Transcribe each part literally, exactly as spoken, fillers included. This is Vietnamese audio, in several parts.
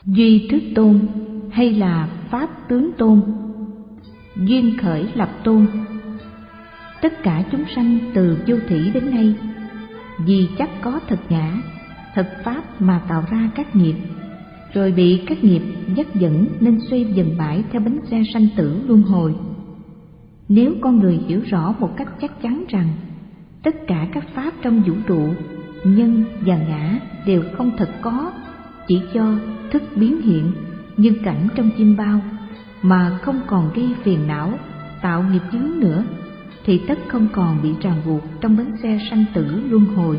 Duy Thức Tôn hay là Pháp Tướng Tôn? Duyên khởi lập tôn. Tất cả chúng sanh từ vô thủy đến nay, vì chắc có thật ngã, thật pháp mà tạo ra các nghiệp, rồi bị các nghiệp dắt dẫn nên xoay vần mãi theo bánh xe sanh tử luân hồi. Nếu con người hiểu rõ một cách chắc chắn rằng tất cả các pháp trong vũ trụ, nhân và ngã đều không thật có, chỉ do thức biến hiện như cảnh trong chim bao, mà không còn gây phiền não, tạo nghiệp chướng nữa, thì tất không còn bị ràng buộc trong bánh xe sanh tử luân hồi.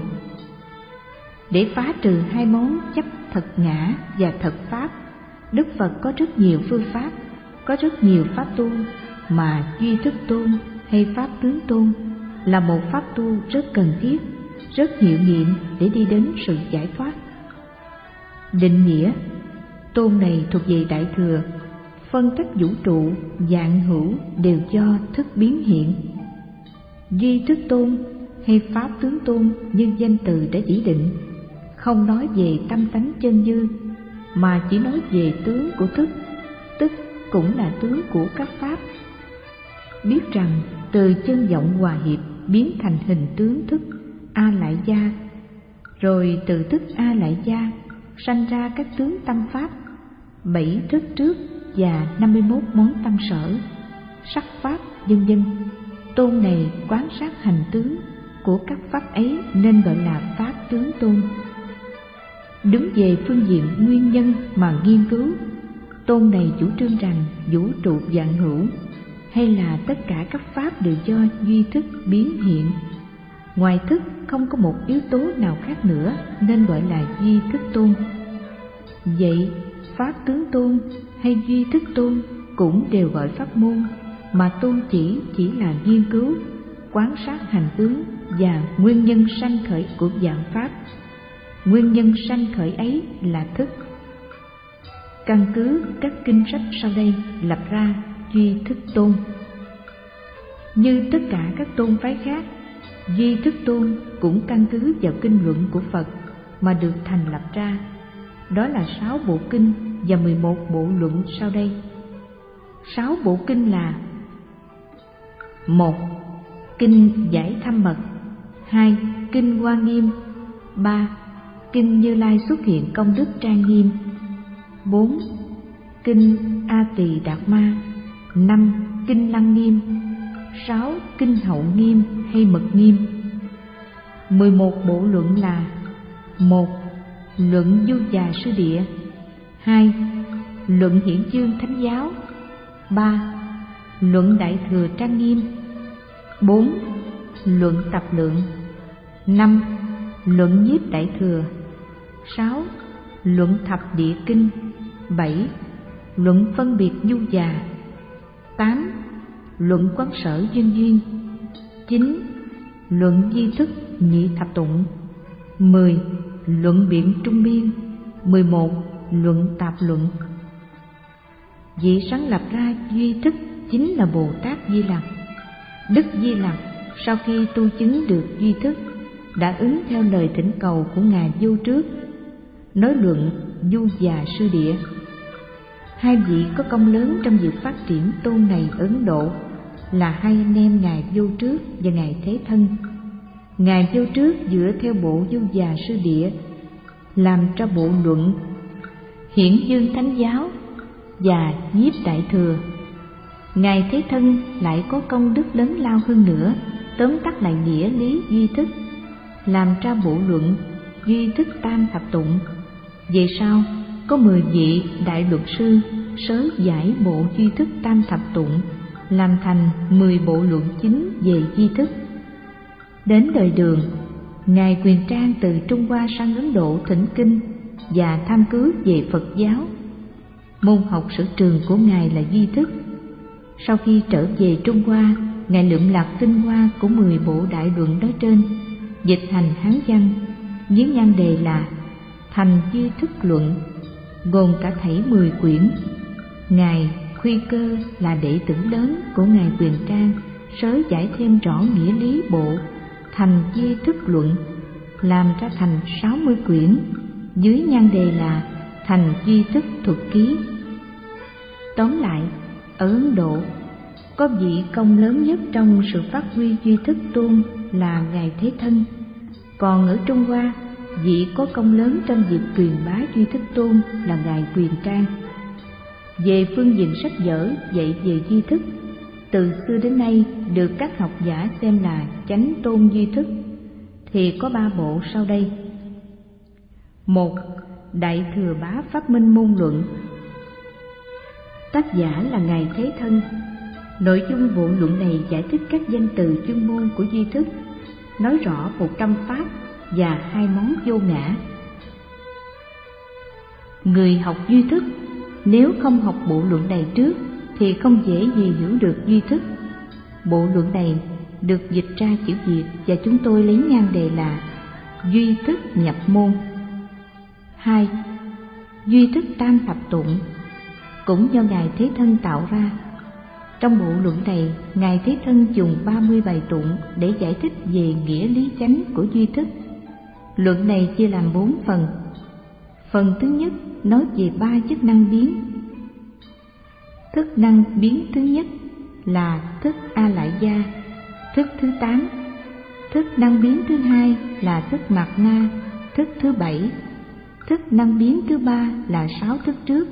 Để phá trừ hai món chấp thật ngã và thật pháp, Đức Phật có rất nhiều phương pháp, có rất nhiều pháp tu, mà Duy Thức Tôn hay Pháp Tướng Tôn là một pháp tu rất cần thiết, rất hiệu nghiệm để đi đến sự giải thoát. Định nghĩa: tôn này thuộc về Đại Thừa, phân cách vũ trụ, vạn hữu đều do thức biến hiện. Duy Thức Tôn hay Pháp Tướng Tôn như danh từ đã chỉ định, không nói về tâm tánh chân như, mà chỉ nói về tướng của thức, tức cũng là tướng của các pháp. Biết rằng từ chân vọng hòa hiệp biến thành hình tướng thức A Lại Gia, rồi từ thức A Lại Gia sanh ra các tướng tâm pháp, bảy thức trước và năm mươi mốt món tâm sở, sắc pháp vân vân. Tôn này quán sát hành tướng của các pháp ấy nên gọi là Pháp Tướng Tôn. Đứng về phương diện nguyên nhân mà nghiên cứu, tôn này chủ trương rằng vũ trụ vạn hữu hay là tất cả các pháp đều do duy thức biến hiện. Ngoài thức không có một yếu tố nào khác nữa nên gọi là Duy Thức Tôn. Vậy Pháp Tướng Tôn hay Duy Thức Tôn cũng đều gọi pháp môn, mà tôn chỉ chỉ là nghiên cứu, quán sát hành tướng và nguyên nhân sanh khởi của vạn pháp. Nguyên nhân sanh khởi ấy là thức. Căn cứ các kinh sách sau đây lập ra Duy Thức Tôn. Như tất cả các tôn phái khác, Duy Thức Tôn cũng căn cứ vào kinh luận của Phật mà được thành lập ra. Đó là sáu bộ kinh và mười một bộ luận sau đây. Sáu bộ kinh là: một. Kinh Giải Thâm Mật. Hai. Kinh Hoa Nghiêm. Ba. Kinh Như Lai Xuất Hiện Công Đức Trang Nghiêm. Bốn. Kinh A Tỳ Đạt Ma. Năm. Kinh Lăng Nghiêm. Sáu. Kinh Hậu Nghiêm hay Mật Nghiêm. Mười một bộ luận là: một. Luận Du Già Sư Địa. Hai. Luận Hiển Dương Thánh Giáo. Ba. Luận Đại Thừa Trang Nghiêm. Bốn. Luận Tập Lượng. Năm. Luận Nhiếp Đại Thừa. Sáu. Luận Thập Địa Kinh. Bảy. Luận Phân Biệt Du Già. Tám. Luận Quán Sở Duyên Duyên. Chín. Luận Di Thức Nhị Thập Tụng. Mười. Luận Biện Trung Biên. Mười một. Luận Tạp Luận. Vị sáng lập ra duy thức chính là Bồ Tát Di Lặc. Đức Di Lặc sau khi tu chứng được duy thức đã ứng theo lời thỉnh cầu của Ngài Vô Trước, nói luận Du Già Sư Địa. Hai vị có công lớn trong việc phát triển tôn này ở Ấn Độ là hai anh em Ngài Vô Trước và Ngài Thế Thân. Ngài Vô Trước dựa theo bộ Du Già Sư Địa làm ra bộ luận Hiển Dương Thánh Giáo và Nhiếp Đại Thừa. Ngài Thế Thân lại có công đức lớn lao hơn nữa, tóm tắt lại nghĩa lý duy thức, làm ra bộ luận Duy Thức Tam Thập Tụng. Về sau có mười vị đại luật sư sớ giải bộ Duy Thức Tam Thập Tụng, làm thành mười bộ luận chính về duy thức. Đến đời Đường, Ngài Quyền Trang từ Trung Hoa sang Ấn Độ thỉnh kinh và tham cứu về Phật giáo. Môn học sở trường của Ngài là duy thức. Sau khi trở về Trung Hoa, Ngài lượm lặt tinh hoa của mười bộ đại luận nói trên, dịch thành Hán văn, với nhan đề là Thành Duy Thức Luận, gồm cả thảy mười quyển. Ngài Khuy Cơ là đệ tử lớn của Ngài Quyền Trang, sớ giải thêm rõ nghĩa lý bộ Thành Duy Thức Luận, làm ra thành sáu mươi quyển, dưới nhan đề là thành duy thức thuật ký. Tóm lại, ở Ấn Độ có vị công lớn nhất trong sự phát huy duy thức tôn là Ngài Thế Thân, còn ở Trung Hoa, vị có công lớn trong việc truyền bá duy thức tôn là Ngài Quyền Trang. Về phương diện sách vở dạy về duy thức, từ xưa đến nay được các học giả xem là chánh tôn duy thức thì có ba bộ sau đây. Một, Đại Thừa Bá Pháp Minh Môn Luận. Tác giả là Ngài Thế Thân. Nội dung bộ luận này giải thích các danh từ chuyên môn của duy thức, nói rõ một trăm pháp và hai món vô ngã. Người học duy thức nếu không học bộ luận này trước thì không dễ gì hiểu được duy thức. Bộ luận này được dịch ra chữ Việt và chúng tôi lấy nhan đề là Duy thức nhập môn. Hai, Duy thức tam thập tụng cũng do Ngài Thế Thân tạo ra. Trong bộ luận này, Ngài Thế Thân dùng ba mươi bài tụng để giải thích về nghĩa lý chánh của duy thức. Luận này chia làm bốn phần. Phần thứ nhất nói về ba chức năng biến. Thức năng biến thứ nhất là thức A Lại Gia, thức thứ tám. Thức năng biến thứ hai là thức Mạt Na, thức thứ bảy. Thức năng biến thứ ba là sáu thức trước.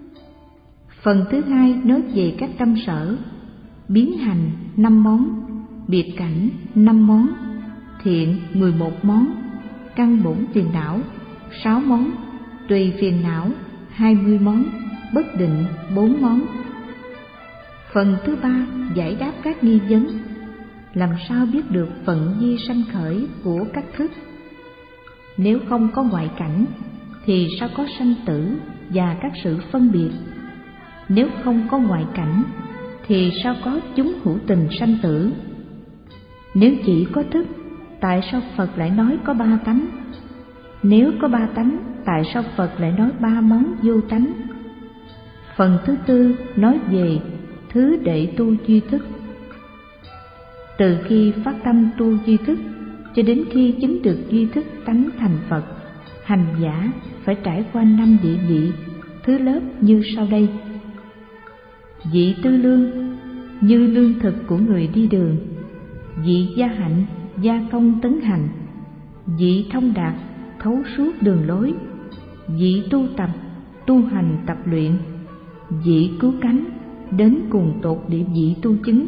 Phần thứ hai nói về các tâm sở, biến hành năm món, biệt cảnh năm món, thiện mười một món, căn bổn phiền não sáu món, tùy phiền não hai mươi món, bất định bốn món. Phần thứ ba giải đáp các nghi vấn, làm sao biết được phận vi sanh khởi của các thức. Nếu không có ngoại cảnh thì sao có sanh tử và các sự phân biệt? Nếu không có ngoại cảnh thì sao có chúng hữu tình sanh tử? Nếu chỉ có thức, tại sao Phật lại nói có ba tánh? Nếu có ba tánh, tại sao Phật lại nói ba món vô tánh? Phần thứ tư nói về thứ đệ tu duy thức. Từ khi phát tâm tu duy thức cho đến khi chứng được duy thức tánh thành Phật, hành giả phải trải qua năm địa vị, thứ lớp như sau đây. Vị tư lương, như lương thực của người đi đường. Vị gia hạnh, gia công tấn hành. Vị thông đạt, thấu suốt đường lối. Vị tu tập, tu hành tập luyện. Vị cứu cánh, đến cùng tột địa vị tu chứng.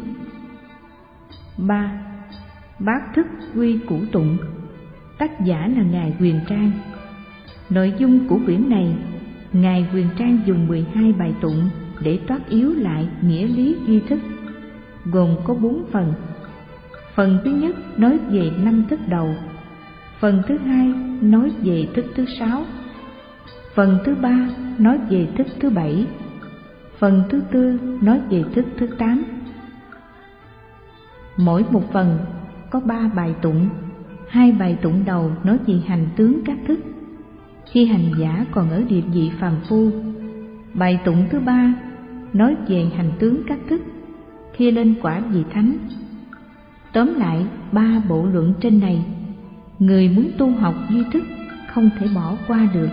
Ba. Bát thức quy củ tụng. Tác giả là Ngài Quyền Trang. Nội dung của quyển này, Ngài Quyền Trang dùng mười hai bài tụng để toát yếu lại nghĩa lý duy thức, gồm có bốn phần. Phần thứ nhất nói về năm thức đầu. Phần thứ hai nói về thức thứ sáu. Phần thứ ba nói về thức thứ bảy. Phần thứ tư nói về thức thứ tám. Mỗi một phần có ba bài tụng. Hai bài tụng đầu nói về hành tướng các thức, khi hành giả còn ở địa vị phàm phu. Bài tụng thứ ba nói về hành tướng các thức khi lên quả vị thánh. Tóm lại, ba bộ luận trên này, người muốn tu học duy thức không thể bỏ qua được.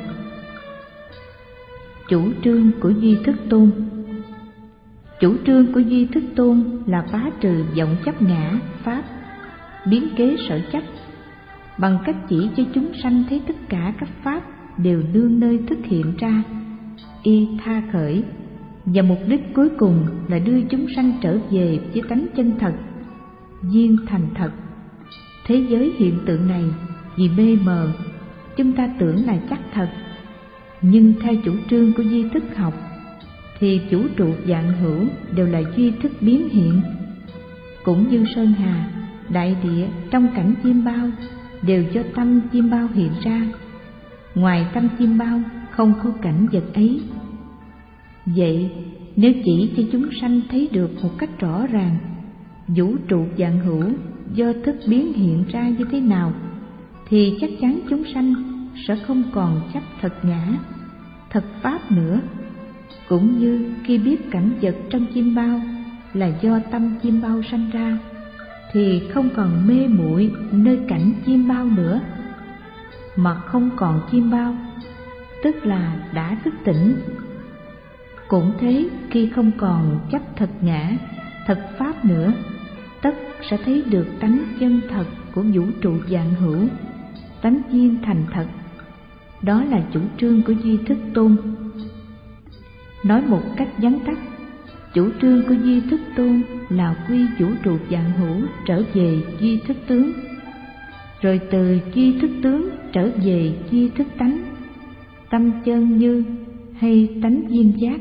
Chủ trương của duy thức tôn. Chủ trương của duy thức tôn là phá trừ vọng chấp ngã pháp, biến kế sở chấp, bằng cách chỉ cho chúng sanh thấy tất cả các pháp đều nương nơi thức hiện ra, y tha khởi, và mục đích cuối cùng là đưa chúng sanh trở về với tánh chân thật, viên thành thật. Thế giới hiện tượng này vì mê mờ, chúng ta tưởng là chắc thật, nhưng theo chủ trương của duy thức học thì vũ trụ vạn hữu đều là duy thức biến hiện. Cũng như sơn hà, đại địa trong cảnh chiêm bao đều do tâm chiêm bao hiện ra, ngoài tâm chiêm bao không có cảnh vật ấy. Vậy nếu chỉ cho chúng sanh thấy được một cách rõ ràng vũ trụ vạn hữu do thức biến hiện ra như thế nào, thì chắc chắn chúng sanh sẽ không còn chấp thật ngã, thật pháp nữa. Cũng như khi biết cảnh vật trong chiêm bao là do tâm chiêm bao sanh ra, thì không còn mê muội nơi cảnh chiêm bao nữa. Mà không còn chiêm bao tức là đã thức tỉnh. Cũng thế, khi không còn chấp thật ngã, thật pháp nữa, tất sẽ thấy được tánh chân thật của vũ trụ vạn hữu, tánh duyên thành thật. Đó là chủ trương của Duy Thức Tôn. Nói một cách vắn tắt, chủ trương của Duy Thức Tôn là quy vũ trụ vạn hữu trở về duy thức tướng, rồi từ duy thức tướng trở về duy thức tánh, tâm chân như hay tánh duyên giác.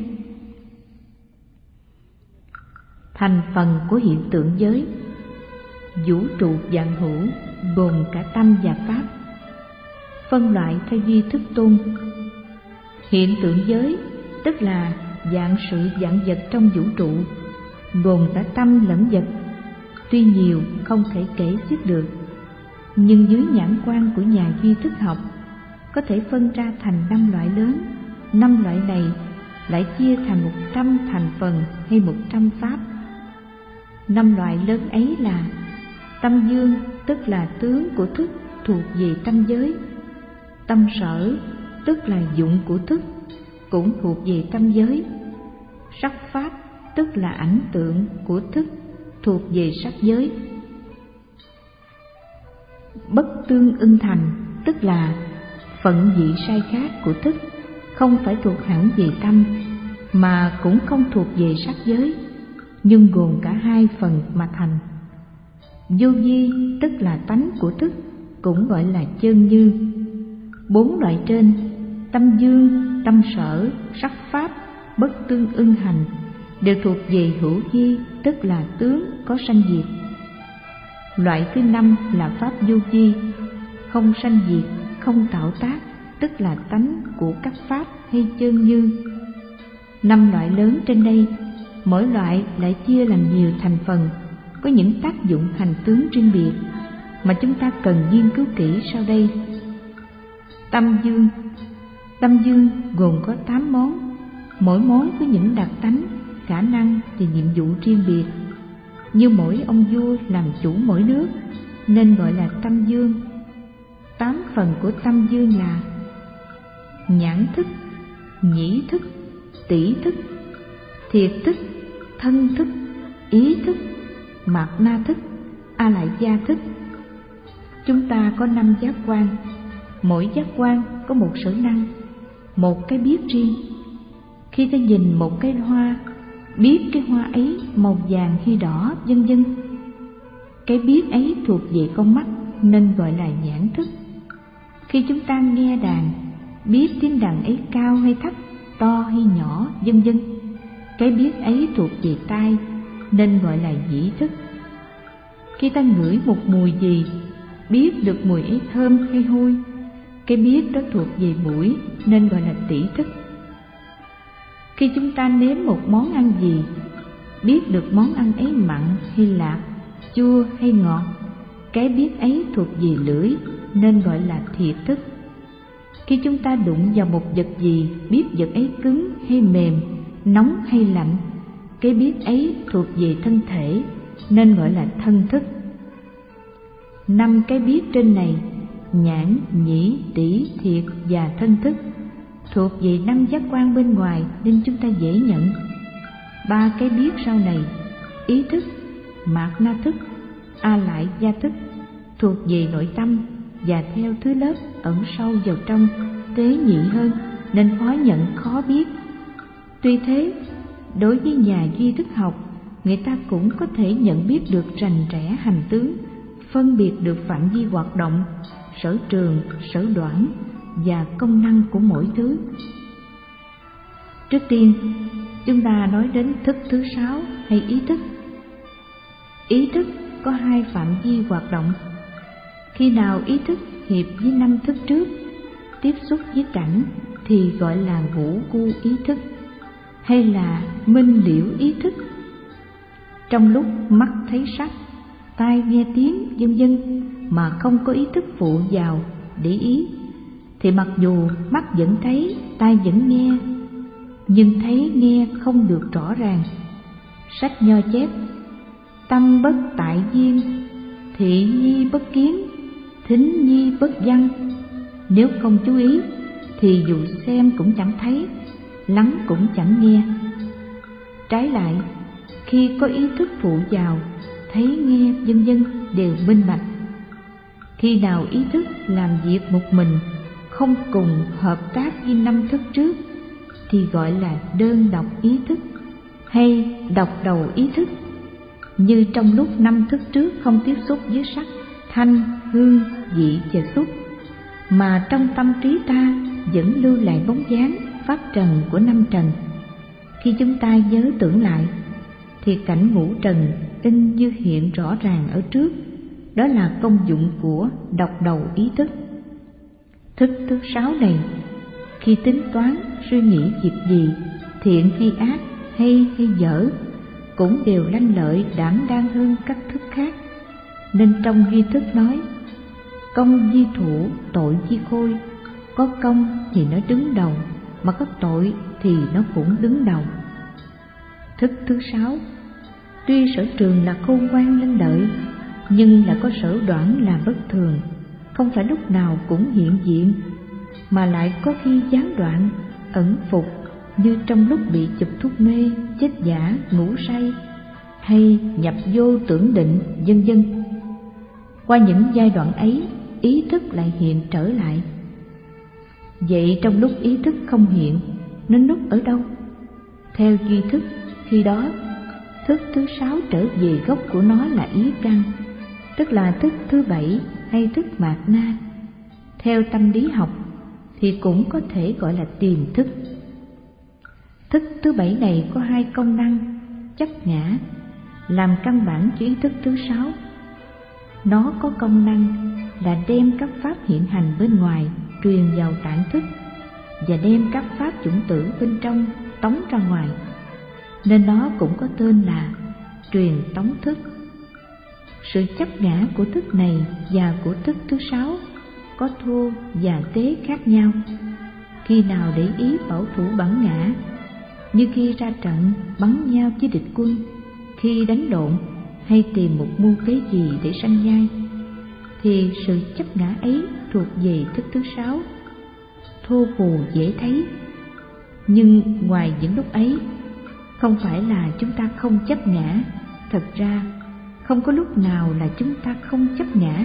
Thành phần của hiện tượng giới. Vũ trụ vạn hữu gồm cả tâm và pháp. Phân loại theo Duy Thức Tôn. Hiện tượng giới tức là vạn sự vạn vật trong vũ trụ, gồm cả tâm lẫn vật. Tuy nhiều không thể kể xiết được, nhưng dưới nhãn quan của nhà duy thức học có thể phân ra thành năm loại lớn. Năm loại này lại chia thành một trăm thành phần hay một trăm pháp. Năm loại lớn ấy là tâm dương, tức là tướng của thức, thuộc về tâm giới. Tâm sở, tức là dụng của thức, cũng thuộc về tâm giới. Sắc pháp, tức là ảnh tượng của thức, thuộc về sắc giới. Bất tương ưng thành, tức là phận vị sai khác của thức, không phải thuộc hẳn về tâm, mà cũng không thuộc về sắc giới, nhưng gồm cả hai phần mà thành. Vô vi, tức là tánh của thức, cũng gọi là chân như. Bốn loại trên, tâm dương, tâm sở, sắc pháp, bất tương ưng hành, đều thuộc về hữu vi, tức là tướng có sanh diệt. Loại thứ năm là pháp vô vi, không sanh diệt, không tạo tác, tức là tánh của các pháp hay chân như. Năm loại lớn trên đây, mỗi loại lại chia làm nhiều thành phần, có những tác dụng hành tướng riêng biệt mà chúng ta cần nghiên cứu kỹ sau đây. Tâm dương. Tâm dương gồm có tám món, mỗi món có những đặc tánh, khả năng và nhiệm vụ riêng biệt. Như mỗi ông vua làm chủ mỗi nước, nên gọi là tâm dương. Tám phần của tâm dương là nhãn thức, nhĩ thức, tỷ thức, thiệt thức, thân thức, ý thức, mạt na thức, a lại gia thức. Chúng ta có năm giác quan, mỗi giác quan có một sở năng, một cái biết riêng. Khi ta nhìn một cây hoa, biết cái hoa ấy màu vàng hay đỏ, vân vân. Cái biết ấy thuộc về con mắt nên gọi là nhãn thức. Khi chúng ta nghe đàn, biết tiếng đàn ấy cao hay thấp, to hay nhỏ, vân vân. Cái biết ấy thuộc về tai nên gọi là nhĩ thức. Khi ta ngửi một mùi gì, biết được mùi ấy thơm hay hôi, cái biết đó thuộc về mũi nên gọi là tỷ thức. Khi chúng ta nếm một món ăn gì, biết được món ăn ấy mặn hay lạc, chua hay ngọt, cái biết ấy thuộc về lưỡi nên gọi là thiệt thức. Khi chúng ta đụng vào một vật gì, biết vật ấy cứng hay mềm, nóng hay lạnh, cái biết ấy thuộc về thân thể nên gọi là thân thức. Năm cái biết trên này, nhãn, nhĩ, tỷ, thiệt và thân thức, thuộc về năm giác quan bên ngoài nên chúng ta dễ nhận. Ba cái biết sau này, ý thức, mạt na thức, a lại gia thức, thuộc về nội tâm và theo thứ lớp ẩn sâu vào trong, tế nhị hơn nên khó nhận khó biết. Tuy thế, đối với nhà duy thức học, người ta cũng có thể nhận biết được rành rẽ hành tướng, phân biệt được phạm vi hoạt động, sở trường, sở đoản và công năng của mỗi thứ. Trước tiên, chúng ta nói đến thức thứ sáu hay ý thức. Ý thức có hai phạm vi hoạt động. Khi nào ý thức hiệp với năm thức trước, tiếp xúc với cảnh thì gọi là ngũ gu ý thức hay là minh liễu ý thức. Trong lúc mắt thấy sắc, tai nghe tiếng, vân vân mà không có ý thức phụ vào để ý, thì mặc dù mắt vẫn thấy, tai vẫn nghe, nhưng thấy nghe không được rõ ràng. Sách Nho chép: tâm bất tại duyên, thị nhi bất kiến, thính nhi bất văn. Nếu không chú ý thì dù xem cũng chẳng thấy, lắng cũng chẳng nghe. Trái lại, khi có ý thức phụ vào, thấy nghe vân vân đều minh bạch. Khi nào ý thức làm việc một mình, không cùng hợp tác với năm thức trước, thì gọi là đơn độc ý thức hay độc đầu ý thức. Như trong lúc năm thức trước không tiếp xúc với sắc, thanh, hương, vị và xúc, mà trong tâm trí ta vẫn lưu lại bóng dáng phát trần của năm trần. Khi chúng ta nhớ tưởng lại, thì cảnh ngũ trần in như hiện rõ ràng ở trước. Đó là công dụng của độc đầu ý thức. Thức thứ sáu này, khi tính toán, suy nghĩ việc gì, thiện hay ác, hay hay dở, cũng đều lanh lợi đảm đang hơn các thức khác. Nên trong duy thức nói, công di thủ, tội di khôi. Có công thì nó đứng đầu, mà có tội thì nó cũng đứng đầu. Thức thứ sáu, tuy sở trường là khôn ngoan lanh lợi, nhưng là có sở đoản là bất thường, không phải lúc nào cũng hiện diện, mà lại có khi gián đoạn, ẩn phục, như trong lúc bị chụp thuốc mê, chết giả, ngủ say, hay nhập vô tưởng định, vân vân. Qua những giai đoạn ấy, ý thức lại hiện trở lại. Vậy trong lúc ý thức không hiện, nó núp ở đâu? Theo duy thức, khi đó thức thứ sáu trở về gốc của nó là ý căn, tức là thức thứ bảy hay thức mạt na. Theo tâm lý học thì cũng có thể gọi là tiềm thức. Thức thứ bảy này có hai công năng chấp ngã, làm căn bản cho ý thức thứ sáu. Nó có công năng là đem các pháp hiện hành bên ngoài truyền vào tạng thức, và đem các pháp chủng tử bên trong tống ra ngoài, nên nó cũng có tên là truyền tống thức. Sự chấp ngã của thức này và của thức thứ sáu có thô và tế khác nhau. Khi nào để ý bảo thủ bản ngã, như khi ra trận bắn nhau với địch quân, khi đánh lộn hay tìm một mưu kế gì để sanh nhai, thì sự chấp ngã ấy thuộc về thức thứ sáu, thô phù dễ thấy. Nhưng ngoài những lúc ấy, không phải là chúng ta không chấp ngã. Thật ra không có lúc nào là chúng ta không chấp ngã.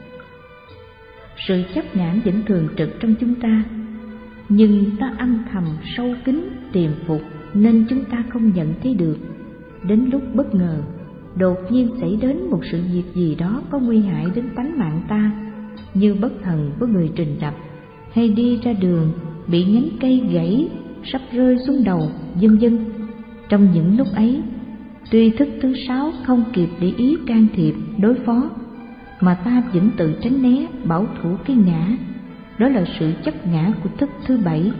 Sự chấp ngã vẫn thường trực trong chúng ta, nhưng ta âm thầm sâu kín tiềm phục, nên chúng ta không nhận thấy được. Đến lúc bất ngờ, đột nhiên xảy đến một sự việc gì đó có nguy hại đến tánh mạng ta, như bất thần có người trình đập, hay đi ra đường bị nhánh cây gãy sắp rơi xuống đầu, vân vân. Trong những lúc ấy, tuy thức thứ sáu không kịp để ý can thiệp đối phó, mà ta vẫn tự tránh né, bảo thủ cái ngã. Đó là sự chấp ngã của thức thứ bảy.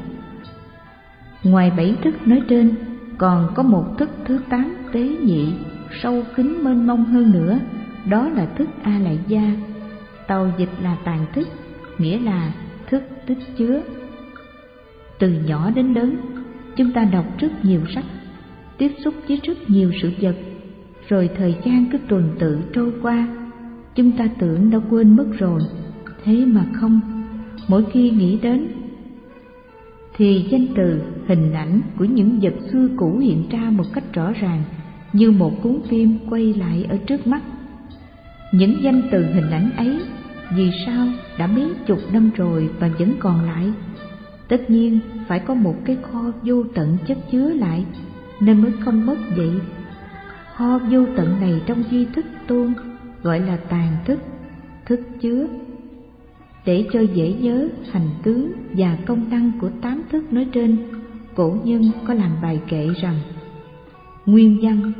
Ngoài bảy thức nói trên, còn có một thức thứ tám tế nhị, sâu kín mênh mông hơn nữa. Đó là thức A Lại Gia, tàu dịch là tàng thức, nghĩa là thức tích chứa. Từ nhỏ đến lớn, chúng ta đọc rất nhiều sách, tiếp xúc với rất nhiều sự vật, rồi thời gian cứ tuần tự trôi qua, chúng ta tưởng đã quên mất rồi. Thế mà không, mỗi khi nghĩ đến thì danh từ, hình ảnh của những vật xưa cũ hiện ra một cách rõ ràng, như một cuốn phim quay lại ở trước mắt. Những danh từ hình ảnh ấy vì sao đã mấy chục năm rồi và vẫn còn lại? Tất nhiên phải có một cái kho vô tận chất chứa lại, nên mới không mất vậy. Kho vô tận này trong duy thức tôn gọi là tàng thức, thức chứa. Để cho dễ nhớ hành tướng và công năng của tám thức nói trên, cổ nhân có làm bài kệ rằng: nguyên văn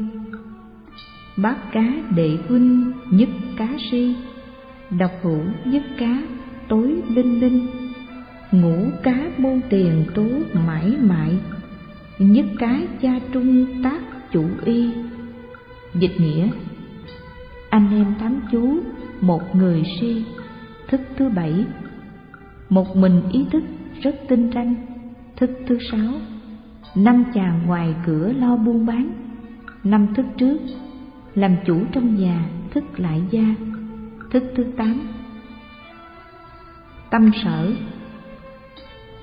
bát cá đệ huynh nhất cá si, độc hữu nhất cá tối linh linh, ngũ cá môn tiền tố mãi mãi, nhất cá cha trung tác chủ y. Dịch nghĩa: anh em tám chú, một người si. Thức thứ bảy, một mình ý thức rất tinh ranh. Thức thứ sáu, năm chàng ngoài cửa lo buôn bán. Năm thức trước, làm chủ trong nhà, thức lại gia. Thức thứ tám, tâm sở.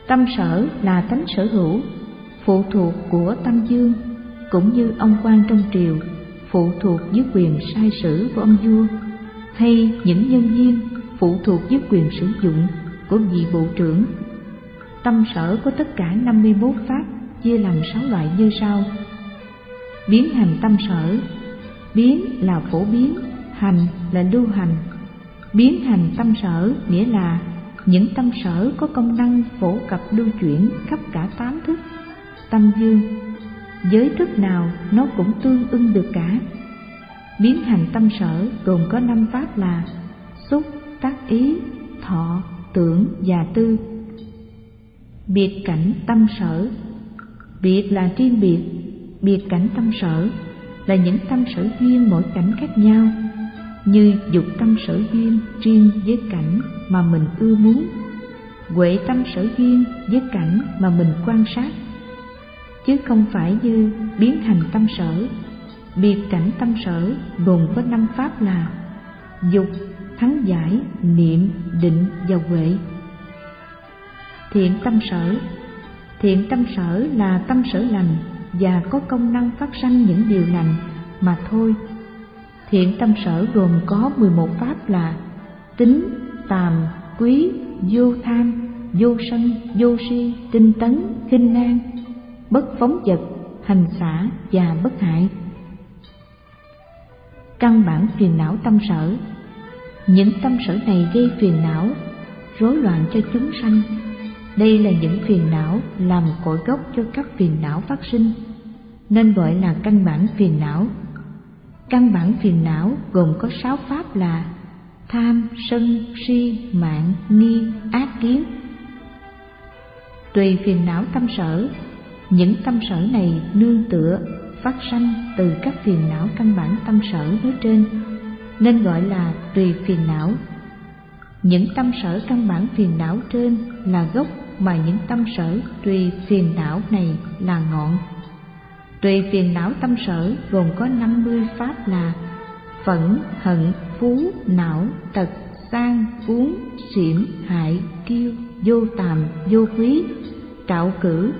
Tâm sở là tánh sở hữu, phụ thuộc của tâm dương, cũng như ông quan trong triều phụ thuộc dưới quyền sai sử của ông vua, hay những nhân viên phụ thuộc dưới quyền sử dụng của vị bộ trưởng. Tâm sở có tất cả năm mươi mốt pháp, chia làm sáu loại như sau. Biến hành tâm sở. Biến là phổ biến, hành là lưu hành. Biến hành tâm sở nghĩa là những tâm sở có công năng phổ cập lưu chuyển khắp cả tám thức tâm dương, giới thức nào nó cũng tương ưng được cả. Biến hành tâm sở gồm có năm pháp là xúc, tác ý, thọ, tưởng và tư. Biệt cảnh tâm sở. Biệt là riêng biệt, biệt cảnh tâm sở là những tâm sở duyên mỗi cảnh khác nhau, như dục tâm sở duyên riêng với cảnh mà mình ưa muốn, huệ tâm sở duyên với cảnh mà mình quan sát, chứ không phải như biến hành tâm sở. Biệt cảnh tâm sở gồm có năm pháp là dục, thắng giải, niệm, định và huệ. Thiện tâm sở. Thiện tâm sở là tâm sở lành và có công năng phát sanh những điều lành mà thôi. Thiện tâm sở gồm có mười một pháp là tín, tàm, quý, vô tham, vô sân, vô si, tinh tấn, khinh an, bất phóng dật, hành xả và bất hại. Căn bản phiền não tâm sở. Những tâm sở này gây phiền não, rối loạn cho chúng sanh. Đây là những phiền não làm cội gốc cho các phiền não phát sinh, nên gọi là căn bản phiền não. Căn bản phiền não gồm có sáu pháp là tham, sân, si, mạn, nghi, ác kiến. Tùy phiền não tâm sở. Những tâm sở này nương tựa phát sanh từ các phiền não căn bản tâm sở nói trên, nên gọi là tùy phiền não. Những tâm sở căn bản phiền não trên là gốc, mà những tâm sở tùy phiền não này là ngọn. Tùy phiền não tâm sở gồm có năm mươi pháp là phẫn, hận, phú, não, tật, sang, uống, xỉm, hại, kiêu, vô tàm, vô quý, trạo cử,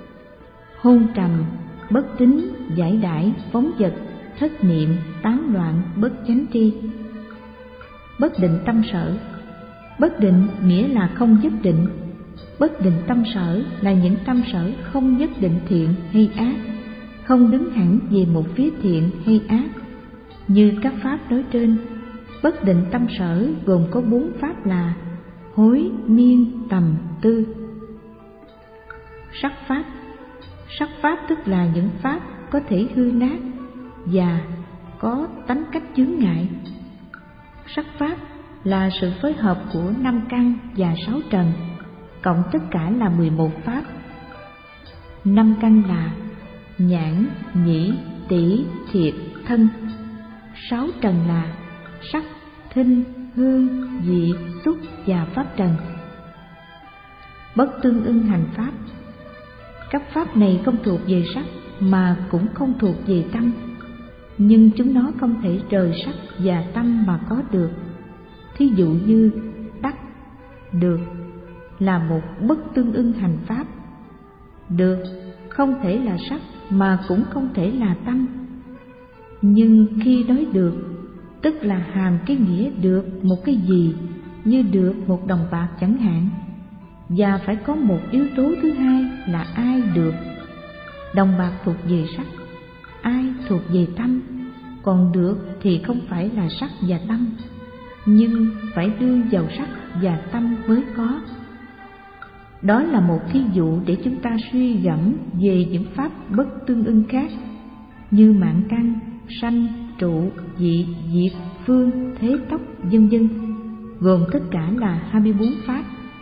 hôn trầm, bất tín, giải đãi, phóng dật, thất niệm, tán loạn, bất chánh tri. Bất định tâm sở. Bất định nghĩa là không nhất định. Bất định tâm sở là những tâm sở không nhất định thiện hay ác, không đứng hẳn về một phía thiện hay ác, như các pháp nói trên. Bất định tâm sở gồm có bốn pháp là hối, miên, tầm, tư. Sắc pháp. Sắc pháp tức là những pháp có thể hư nát và có tánh cách chướng ngại. Sắc pháp là sự phối hợp của năm căn và sáu trần, cộng tất cả là mười một pháp. Năm căn là nhãn, nhĩ, tỷ, thiệt, thân. Sáu trần là sắc, thinh, hương, vị, xúc và pháp trần. Bất tương ưng hành pháp. Các pháp này không thuộc về sắc mà cũng không thuộc về tâm, nhưng chúng nó không thể rời sắc và tâm mà có được. Thí dụ như đắc, được là một bất tương ưng hành pháp. Được không thể là sắc mà cũng không thể là tâm. Nhưng khi nói được, tức là hàm cái nghĩa được một cái gì, như được một đồng bạc chẳng hạn, và phải có một yếu tố thứ hai là ai được. Đồng bạc thuộc về sắc, ai thuộc về tâm, còn được thì không phải là sắc và tâm, nhưng phải đưa vào sắc và tâm mới có. Đó là một thí dụ để chúng ta suy gẫm về những pháp bất tương ưng khác, như mạng căn, sanh, trụ, dị, diệt, phương, thế tốc, vân vân, gồm tất cả là hai mươi bốn pháp.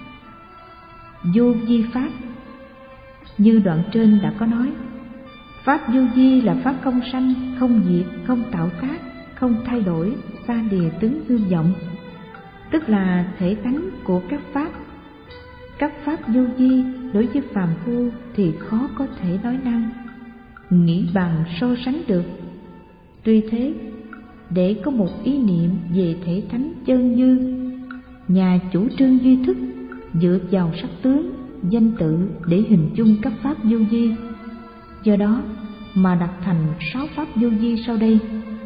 Vô vi pháp. Như đoạn trên đã có nói, pháp vô vi là pháp không sanh, không diệt, không tạo tác, không thay đổi, xa lìa tướng hư vọng, tức là thể tánh của các pháp. Các pháp vô vi đối với phàm phu thì khó có thể nói năng, nghĩ bằng, so sánh được. Tuy thế, để có một ý niệm về thể tánh chân như, nhà chủ trương duy thức dựa vào sắc tướng danh tự để hình dung các pháp vô vi. Do đó mà đặt thành sáu pháp vô vi sau đây.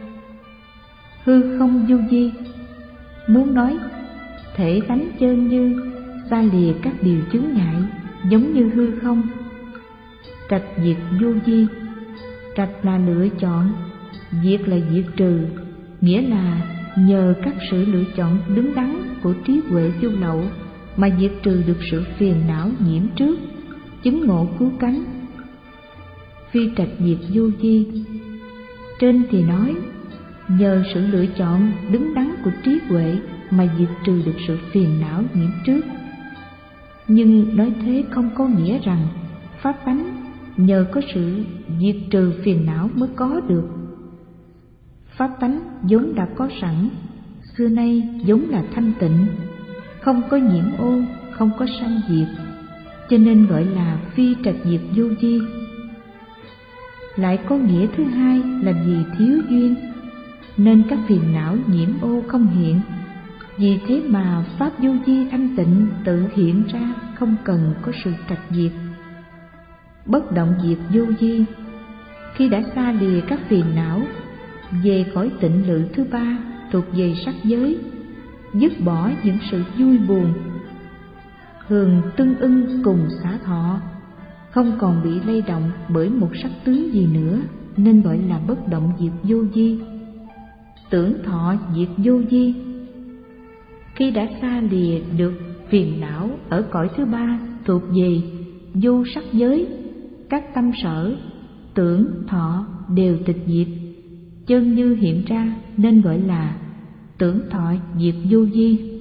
Hư không vô vi, muốn nói thể tánh chân như xa lìa các điều chướng ngại, giống như hư không. Trạch diệt vô vi, trạch là lựa chọn, diệt là diệt trừ, nghĩa là nhờ các sự lựa chọn đứng đắn của trí huệ vô lậu mà diệt trừ được sự phiền não nhiễm trước, chứng ngộ cứu cánh. Phi trạch diệt vô vi, trên thì nói nhờ sự lựa chọn đứng đắn của trí huệ mà diệt trừ được sự phiền não nhiễm trước. Nhưng nói thế không có nghĩa rằng pháp tánh nhờ có sự diệt trừ phiền não mới có được. Pháp tánh vốn đã có sẵn, xưa nay vốn là thanh tịnh, không có nhiễm ô, không có sanh diệt, cho nên gọi là phi trạch diệt vô vi. Lại có nghĩa thứ hai là vì thiếu duyên, nên các phiền não nhiễm ô không hiện. Vì thế mà pháp vô vi thanh tịnh tự hiện ra, không cần có sự trạch diệt. Bất động diệt vô vi, khi đã xa lìa các phiền não, về cõi tịnh lự thứ ba thuộc về sắc giới, dứt bỏ những sự vui buồn, thường tương ưng cùng xả thọ, không còn bị lay động bởi một sắc tướng gì nữa, nên gọi là bất động diệt vô vi. Tưởng thọ diệt vô vi, khi đã xa lìa được phiền não ở cõi thứ ba thuộc về vô sắc giới, các tâm sở, tưởng, thọ đều tịch diệt, chân như hiện ra, nên gọi là tưởng thọ diệt vô vi.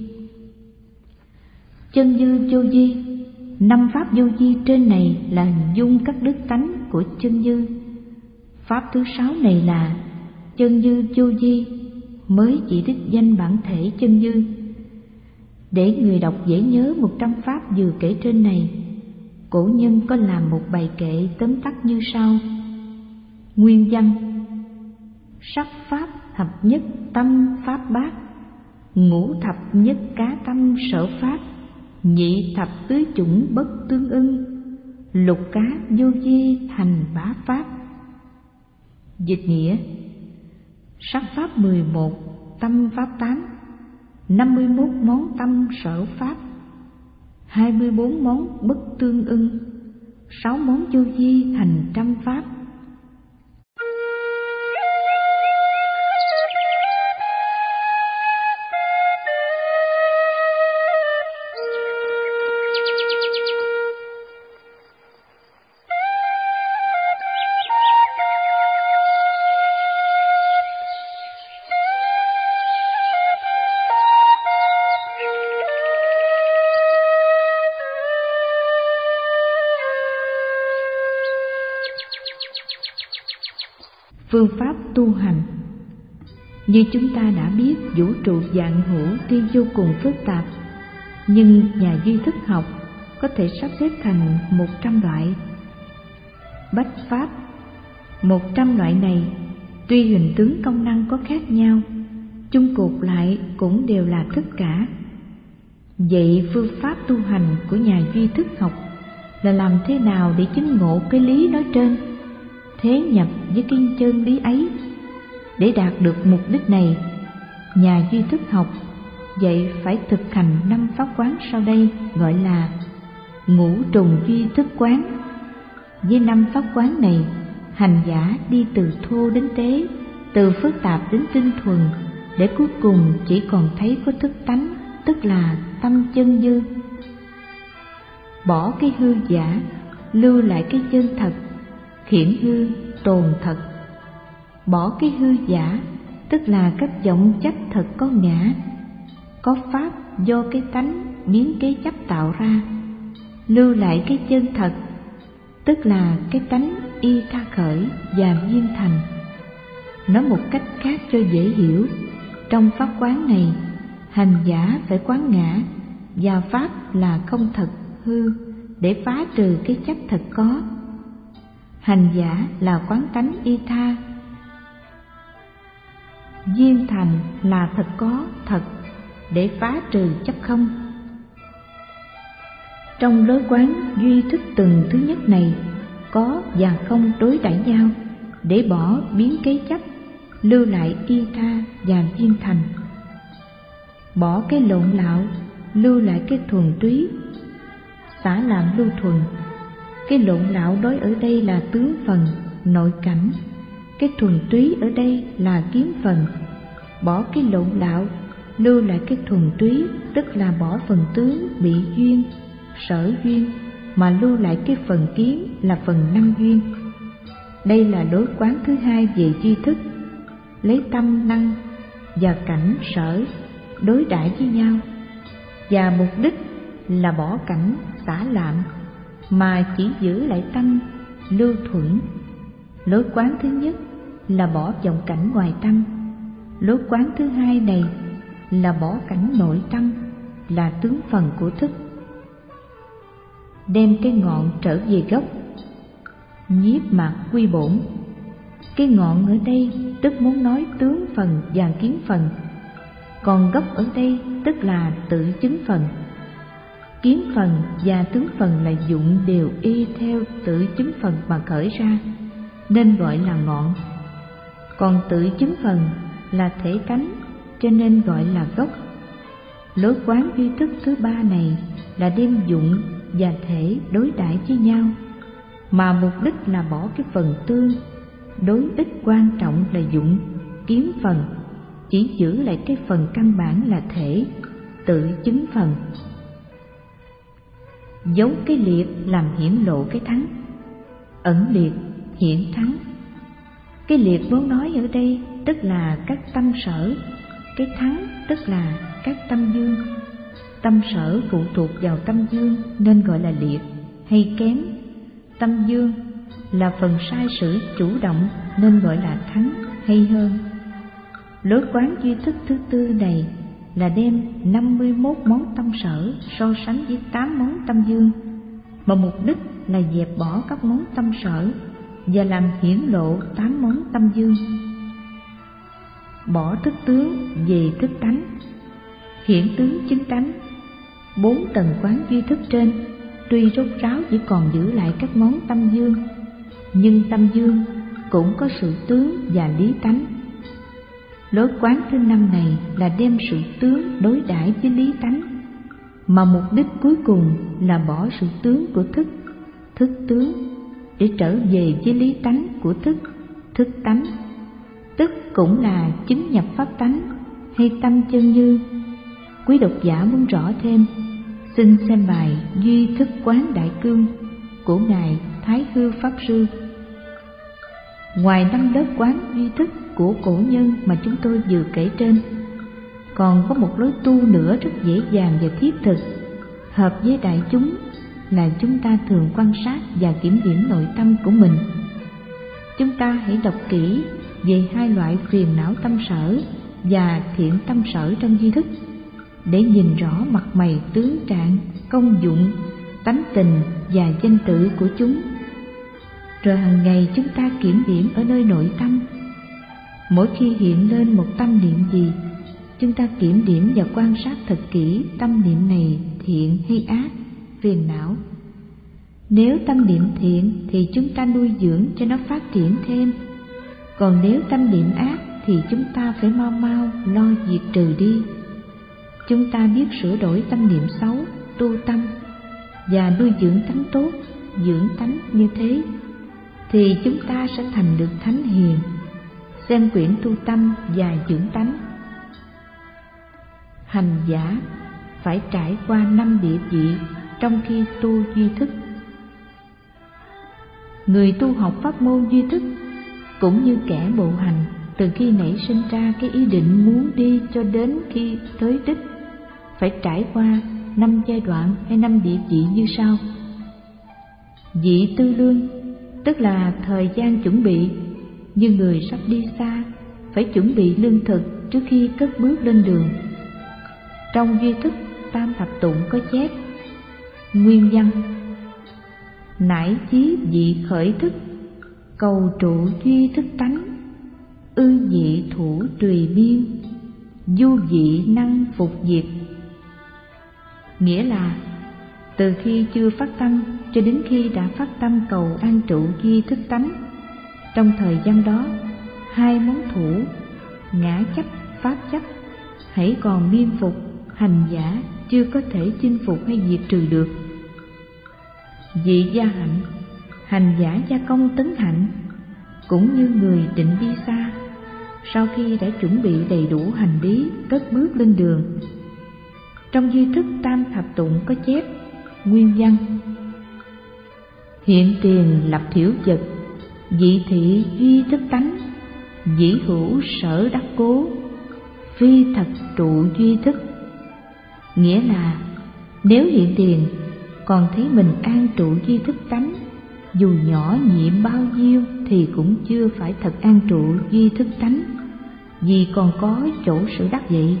Chân như vô vi, năm pháp vô vi trên này là hình dung các đức tánh của chân như. Pháp thứ sáu này là chân như vô vi, mới chỉ đích danh bản thể chân như. Để người đọc dễ nhớ một trăm pháp vừa kể trên này, cổ nhân có làm một bài kệ tóm tắt như sau. Nguyên văn: sắc pháp thập nhất tâm pháp bát, ngũ thập nhất cá tâm sở pháp, nhị thập tứ chủng bất tương ưng, lục cá vô vi thành bá pháp. Dịch nghĩa: sắc pháp mười một, tâm pháp tám, năm mươi mốt món tâm sở pháp, hai mươi bốn món bất tương ưng, sáu món vô vi thành trăm pháp. Phương pháp tu hành. Như chúng ta đã biết, vũ trụ vạn hữu tuy vô cùng phức tạp, nhưng nhà duy thức học có thể sắp xếp thành một trăm loại. Bách pháp, một trăm loại này tuy hình tướng công năng có khác nhau, chung cột lại cũng đều là thức cả. Vậy phương pháp tu hành của nhà duy thức học là làm thế nào để chứng ngộ cái lý nói trên, thế nhập với cái chân lý ấy? Để đạt được mục đích này, nhà duy thức học vậy phải thực hành năm pháp quán sau đây, gọi là ngũ trùng duy thức quán. Với năm pháp quán này, hành giả đi từ thô đến tế, từ phức tạp đến tinh thuần, để cuối cùng chỉ còn thấy có thức tánh, tức là tâm chân như. Bỏ cái hư giả, lưu lại cái chân thật, khiển hư tồn thật. Bỏ cái hư giả, tức là các vọng chấp thật có ngã, có pháp do cái tánh biến kế chấp tạo ra. Lưu lại cái chân thật, tức là cái tánh y tha khởi và viên thành. Nói một cách khác cho dễ hiểu, trong pháp quán này, hành giả phải quán ngã và pháp là không thật hư để phá trừ cái chấp thật có. Hành giả là quán tánh y tha, viên thành là thật có thật để phá trừ chấp không. Trong lối quán duy thức từng thứ nhất này, có và không đối đãi nhau, để bỏ biến kế chấp, lưu lại y tha và viên thành. Bỏ cái lộn lạo, lưu lại cái thuần túy, xả lạm lưu thuần. Cái lộn lạo đối ở đây là tướng phần, nội cảnh. Cái thuần túy ở đây là kiến phần. Bỏ cái lộn lạo, lưu lại cái thuần túy, tức là bỏ phần tướng bị duyên, sở duyên, mà lưu lại cái phần kiến là phần năm duyên. Đây là lối quán thứ hai về duy thức, lấy tâm năng và cảnh sở đối đãi với nhau, và mục đích là bỏ cảnh xả lạm, mà chỉ giữ lại tâm lưu thuẫn. Lối quán thứ nhất là bỏ vọng cảnh ngoài tâm. Lối quán thứ hai này là bỏ cảnh nội tâm, là tướng phần của thức. Đem cái ngọn trở về gốc, nhiếp mạc quy bổn. Cái ngọn ở đây tức muốn nói tướng phần và kiến phần, còn gốc ở đây tức là tự chứng phần. Kiến phần và tướng phần là dụng đều y theo tự chứng phần mà khởi ra, nên gọi là ngọn. Còn tự chứng phần là thể tánh, cho nên gọi là gốc. Lối quán duy thức thứ ba này là đem dụng và thể đối đãi với nhau, mà mục đích là bỏ cái phần tương, đối ích quan trọng là dụng, kiến phần, chỉ giữ lại cái phần căn bản là thể, tự chứng phần. Giống cái liệt làm hiển lộ cái thắng, ẩn liệt hiển thắng. Cái liệt muốn nói ở đây tức là các tâm sở, cái thắng tức là các tâm dương. Tâm sở phụ thuộc vào tâm dương nên gọi là liệt hay kém. Tâm dương là phần sai sử chủ động nên gọi là thắng hay hơn. Lối quán duy thức thứ tư này là đem năm mươi mốt món tâm sở so sánh với tám món tâm dương, mà mục đích là dẹp bỏ các món tâm sở và làm hiển lộ tám món tâm dương. Bỏ thức tướng về thức tánh, hiển tướng chứng tánh. Bốn tầng quán duy thức trên tuy rốt ráo chỉ còn giữ lại các món tâm dương, nhưng tâm dương cũng có sự tướng và lý tánh. Lối quán thứ năm này là đem sự tướng đối đãi với lý tánh, mà mục đích cuối cùng là bỏ sự tướng của thức, thức tướng, để trở về với lý tánh của thức, thức tánh. Tức cũng là chứng nhập pháp tánh hay tâm chân như. Quý độc giả muốn rõ thêm, xin xem bài Duy Thức Quán Đại Cương của Ngài Thái Hư Pháp Sư. Ngoài năm lớp quán duy thức của cổ nhân mà chúng tôi vừa kể trên, còn có một lối tu nữa rất dễ dàng và thiết thực, hợp với đại chúng, là chúng ta thường quan sát và kiểm điểm nội tâm của mình. Chúng ta hãy đọc kỹ về hai loại phiền não tâm sở và thiện tâm sở trong duy thức, để nhìn rõ mặt mày tướng trạng, công dụng, tánh tình và danh tự của chúng. Rồi hàng ngày chúng ta kiểm điểm ở nơi nội tâm. Mỗi khi hiện lên một tâm niệm gì, chúng ta kiểm điểm và quan sát thật kỹ tâm niệm này thiện hay ác, phiền não. Nếu tâm niệm thiện thì chúng ta nuôi dưỡng cho nó phát triển thêm, còn nếu tâm niệm ác thì chúng ta phải mau mau lo diệt trừ đi. Chúng ta biết sửa đổi tâm niệm xấu, tu tâm và nuôi dưỡng tánh tốt, dưỡng tánh như thế, thì chúng ta sẽ thành được thánh hiền. Xem quyển tu tâm và dưỡng tánh. Hành giả phải trải qua năm địa vị trong khi tu duy thức. Người tu học pháp môn duy thức cũng như kẻ bộ hành, từ khi nảy sinh ra cái ý định muốn đi cho đến khi tới đích, phải trải qua năm giai đoạn hay năm địa vị như sau. Vị tư lương tức là thời gian chuẩn bị, như người sắp đi xa phải chuẩn bị lương thực trước khi cất bước lên đường. Trong duy thức tam thập tụng có chép nguyên văn: nải chí vị khởi thức, cầu trụ duy thức tánh, ư vị thủ tùy biên, du vị năng phục diệt. Nghĩa là từ khi chưa phát tâm cho đến khi đã phát tâm cầu an trụ duy thức tánh. Trong thời gian đó, hai món thủ ngã chấp, pháp chấp hãy còn nghiêm phục, hành giả chưa có thể chinh phục hay diệt trừ được. Vị gia hạnh, hành giả gia công tấn hạnh, cũng như người định đi xa, sau khi đã chuẩn bị đầy đủ hành lý cất bước lên đường. Trong duy thức tam thập tụng có chép nguyên văn: hiện tiền lập thiểu vật, dị thị duy thức tánh, dĩ hữu sở đắc cố, phi thật trụ duy thức. Nghĩa là nếu hiện tiền còn thấy mình an trụ duy thức tánh, dù nhỏ nhiệm bao nhiêu thì cũng chưa phải thật an trụ duy thức tánh, vì còn có chỗ sở đắc vậy.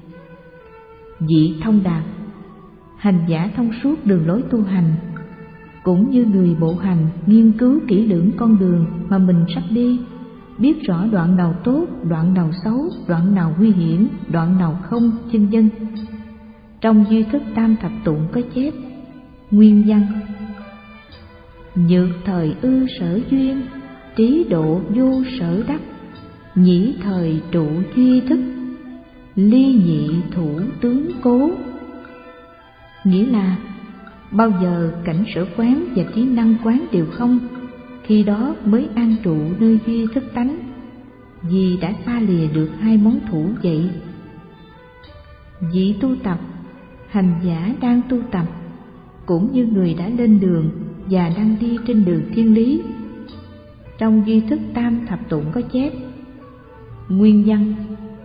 Vị thông đạt, hành giả thông suốt đường lối tu hành, cũng như người bộ hành nghiên cứu kỹ lưỡng con đường mà mình sắp đi, biết rõ đoạn nào tốt, đoạn nào xấu, đoạn nào nguy hiểm, đoạn nào không, vân vân. Trong duy thức tam thập tụng có chép nguyên văn: nhược thời ư sở duyên, trí độ vô sở đắc, nhĩ thời trụ duy thức, ly nhị thủ tướng cố. Nghĩa là bao giờ cảnh sở quán và trí năng quán đều không, khi đó mới an trụ nơi duy thức tánh, vì đã xa lìa được hai món thủ vậy. Vị tu tập, hành giả đang tu tập, cũng như người đã lên đường và đang đi trên đường thiên lý. Trong duy thức tam thập tụng có chép nguyên văn: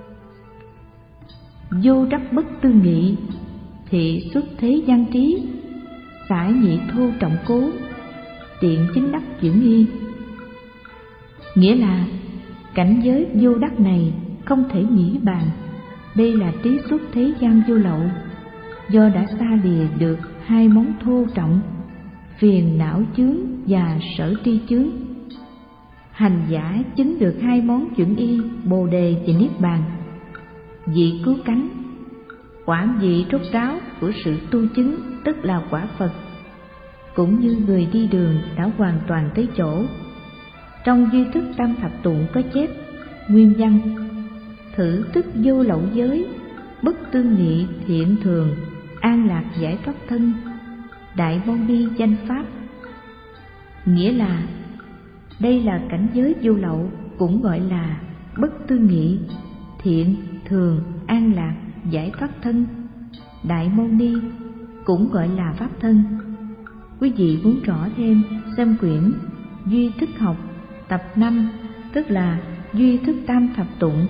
vô đắc bất tư nghị, thị xuất thế gian trí, xả nhị thô trọng cố, tiện chính đắc chuyển nghi. Nghĩa là cảnh giới vô đắc này không thể nghĩ bàn, đây là trí xuất thế gian vô lậu, do đã xa lìa được hai món thô trọng, phiền não chướng và sở tri chướng. Hành giả chứng được hai món chuyển y, bồ đề và niết bàn. Vị cứu cánh, quả vị rốt ráo của sự tu chứng, tức là quả Phật, cũng như người đi đường đã hoàn toàn tới chỗ. Trong duy thức tam thập tụng có chép nguyên văn: thử tức vô lậu giới, bất tư nghị thiện thường, an lạc giải thoát thân, đại môn ni danh pháp. Nghĩa là đây là cảnh giới vô lậu, cũng gọi là bất tư nghị, thiện thường, an lạc giải thoát thân, đại môn ni, cũng gọi là pháp thân. Quý vị muốn rõ thêm, xem quyển Duy Thức Học tập năm, tức là Duy Thức Tam Thập Tụng.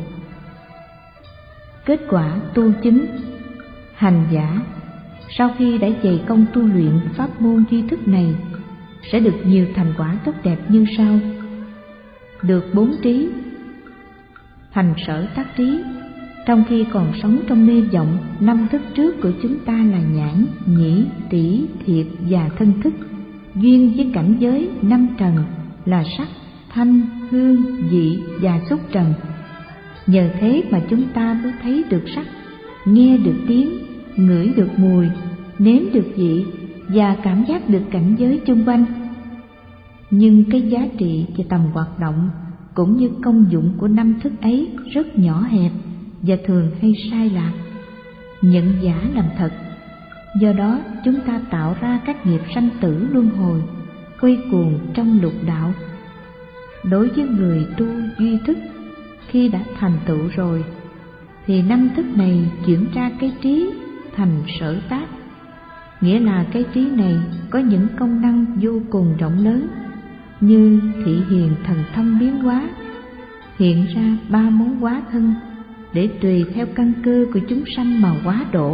Kết quả tu chứng. Hành giả sau khi đã dày công tu luyện pháp môn duy thức này sẽ được nhiều thành quả tốt đẹp như sau: được bốn trí, thành sở tác trí. Trong khi còn sống trong mê vọng, năm thức trước của chúng ta là nhãn, nhĩ, tỷ, thiệt và thân thức, duyên với cảnh giới năm trần là sắc, thanh, hương, vị và xúc trần. Nhờ thế mà chúng ta mới thấy được sắc, nghe được tiếng, ngửi được mùi, nếm được vị và cảm giác được cảnh giới chung quanh. Nhưng cái giá trị và tầm hoạt động cũng như công dụng của năm thức ấy rất nhỏ hẹp và thường hay sai lạc, nhận giả làm thật. Do đó chúng ta tạo ra các nghiệp sanh tử luân hồi, quay cuồng trong lục đạo. Đối với người tu duy thức, khi đã thành tựu rồi thì năm thức này chuyển ra cái trí thành sở tác. Nghĩa là cái trí này có những công năng vô cùng rộng lớn, như thị hiền thần thông biến hóa, hiện ra ba món hóa thân để tùy theo căn cơ của chúng sanh mà hóa độ.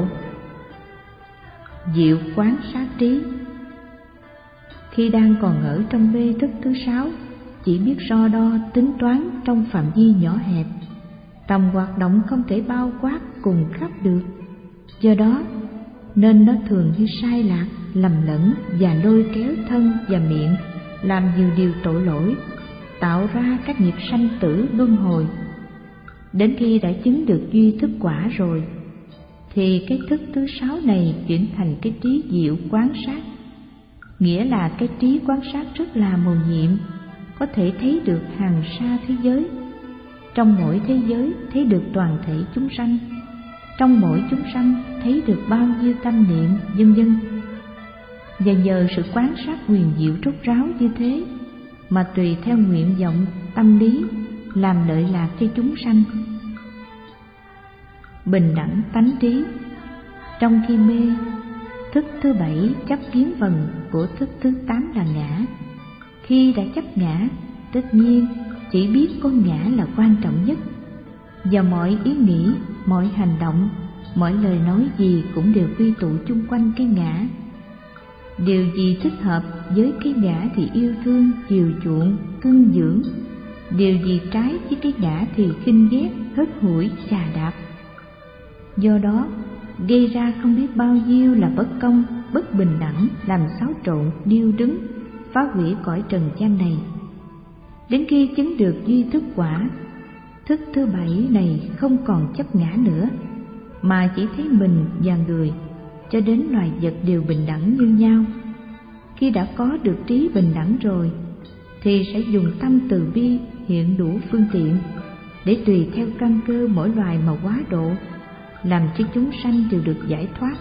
Diệu quán sát trí. Khi đang còn ở trong mê thức thứ sáu, chỉ biết so đo tính toán trong phạm vi nhỏ hẹp, tầm hoạt động không thể bao quát cùng khắp được. Do đó nên nó thường hay sai lạc, lầm lẫn và lôi kéo thân và miệng làm nhiều điều tội lỗi, tạo ra các nghiệp sanh tử luân hồi. Đến khi đã chứng được duy thức quả rồi thì cái thức thứ sáu này chuyển thành cái trí diệu quán sát. Nghĩa là cái trí quan sát rất là mầu nhiệm, có thể thấy được hàng sa thế giới. Trong mỗi thế giới thấy được toàn thể chúng sanh, trong mỗi chúng sanh thấy được bao nhiêu tâm niệm, vân vân. Và nhờ sự quán sát huyền diệu rốt ráo như thế mà tùy theo nguyện vọng tâm lý làm lợi lạc cho chúng sanh. Bình đẳng tánh trí. Trong khi mê, thức thứ bảy chấp kiến phần của thức thứ tám là ngã. Khi đã chấp ngã, tất nhiên chỉ biết con ngã là quan trọng nhất, và mọi ý nghĩ, mọi hành động, mọi lời nói gì cũng đều quy tụ chung quanh cái ngã. Điều gì thích hợp với cái ngã thì yêu thương, chiều chuộng, cưng dưỡng. Điều gì trái với cái ngã thì khinh ghét, hớt hủi, chà đạp. Do đó gây ra không biết bao nhiêu là bất công, bất bình đẳng, làm xáo trộn, điêu đứng, phá hủy cõi trần gian này. Đến khi chứng được duy thức quả, thức thứ bảy này không còn chấp ngã nữa, mà chỉ thấy mình và người cho đến loài vật đều bình đẳng như nhau. Khi đã có được trí bình đẳng rồi thì sẽ dùng tâm từ bi hiện đủ phương tiện để tùy theo căn cơ mỗi loài mà quá độ, làm cho chúng sanh đều được giải thoát.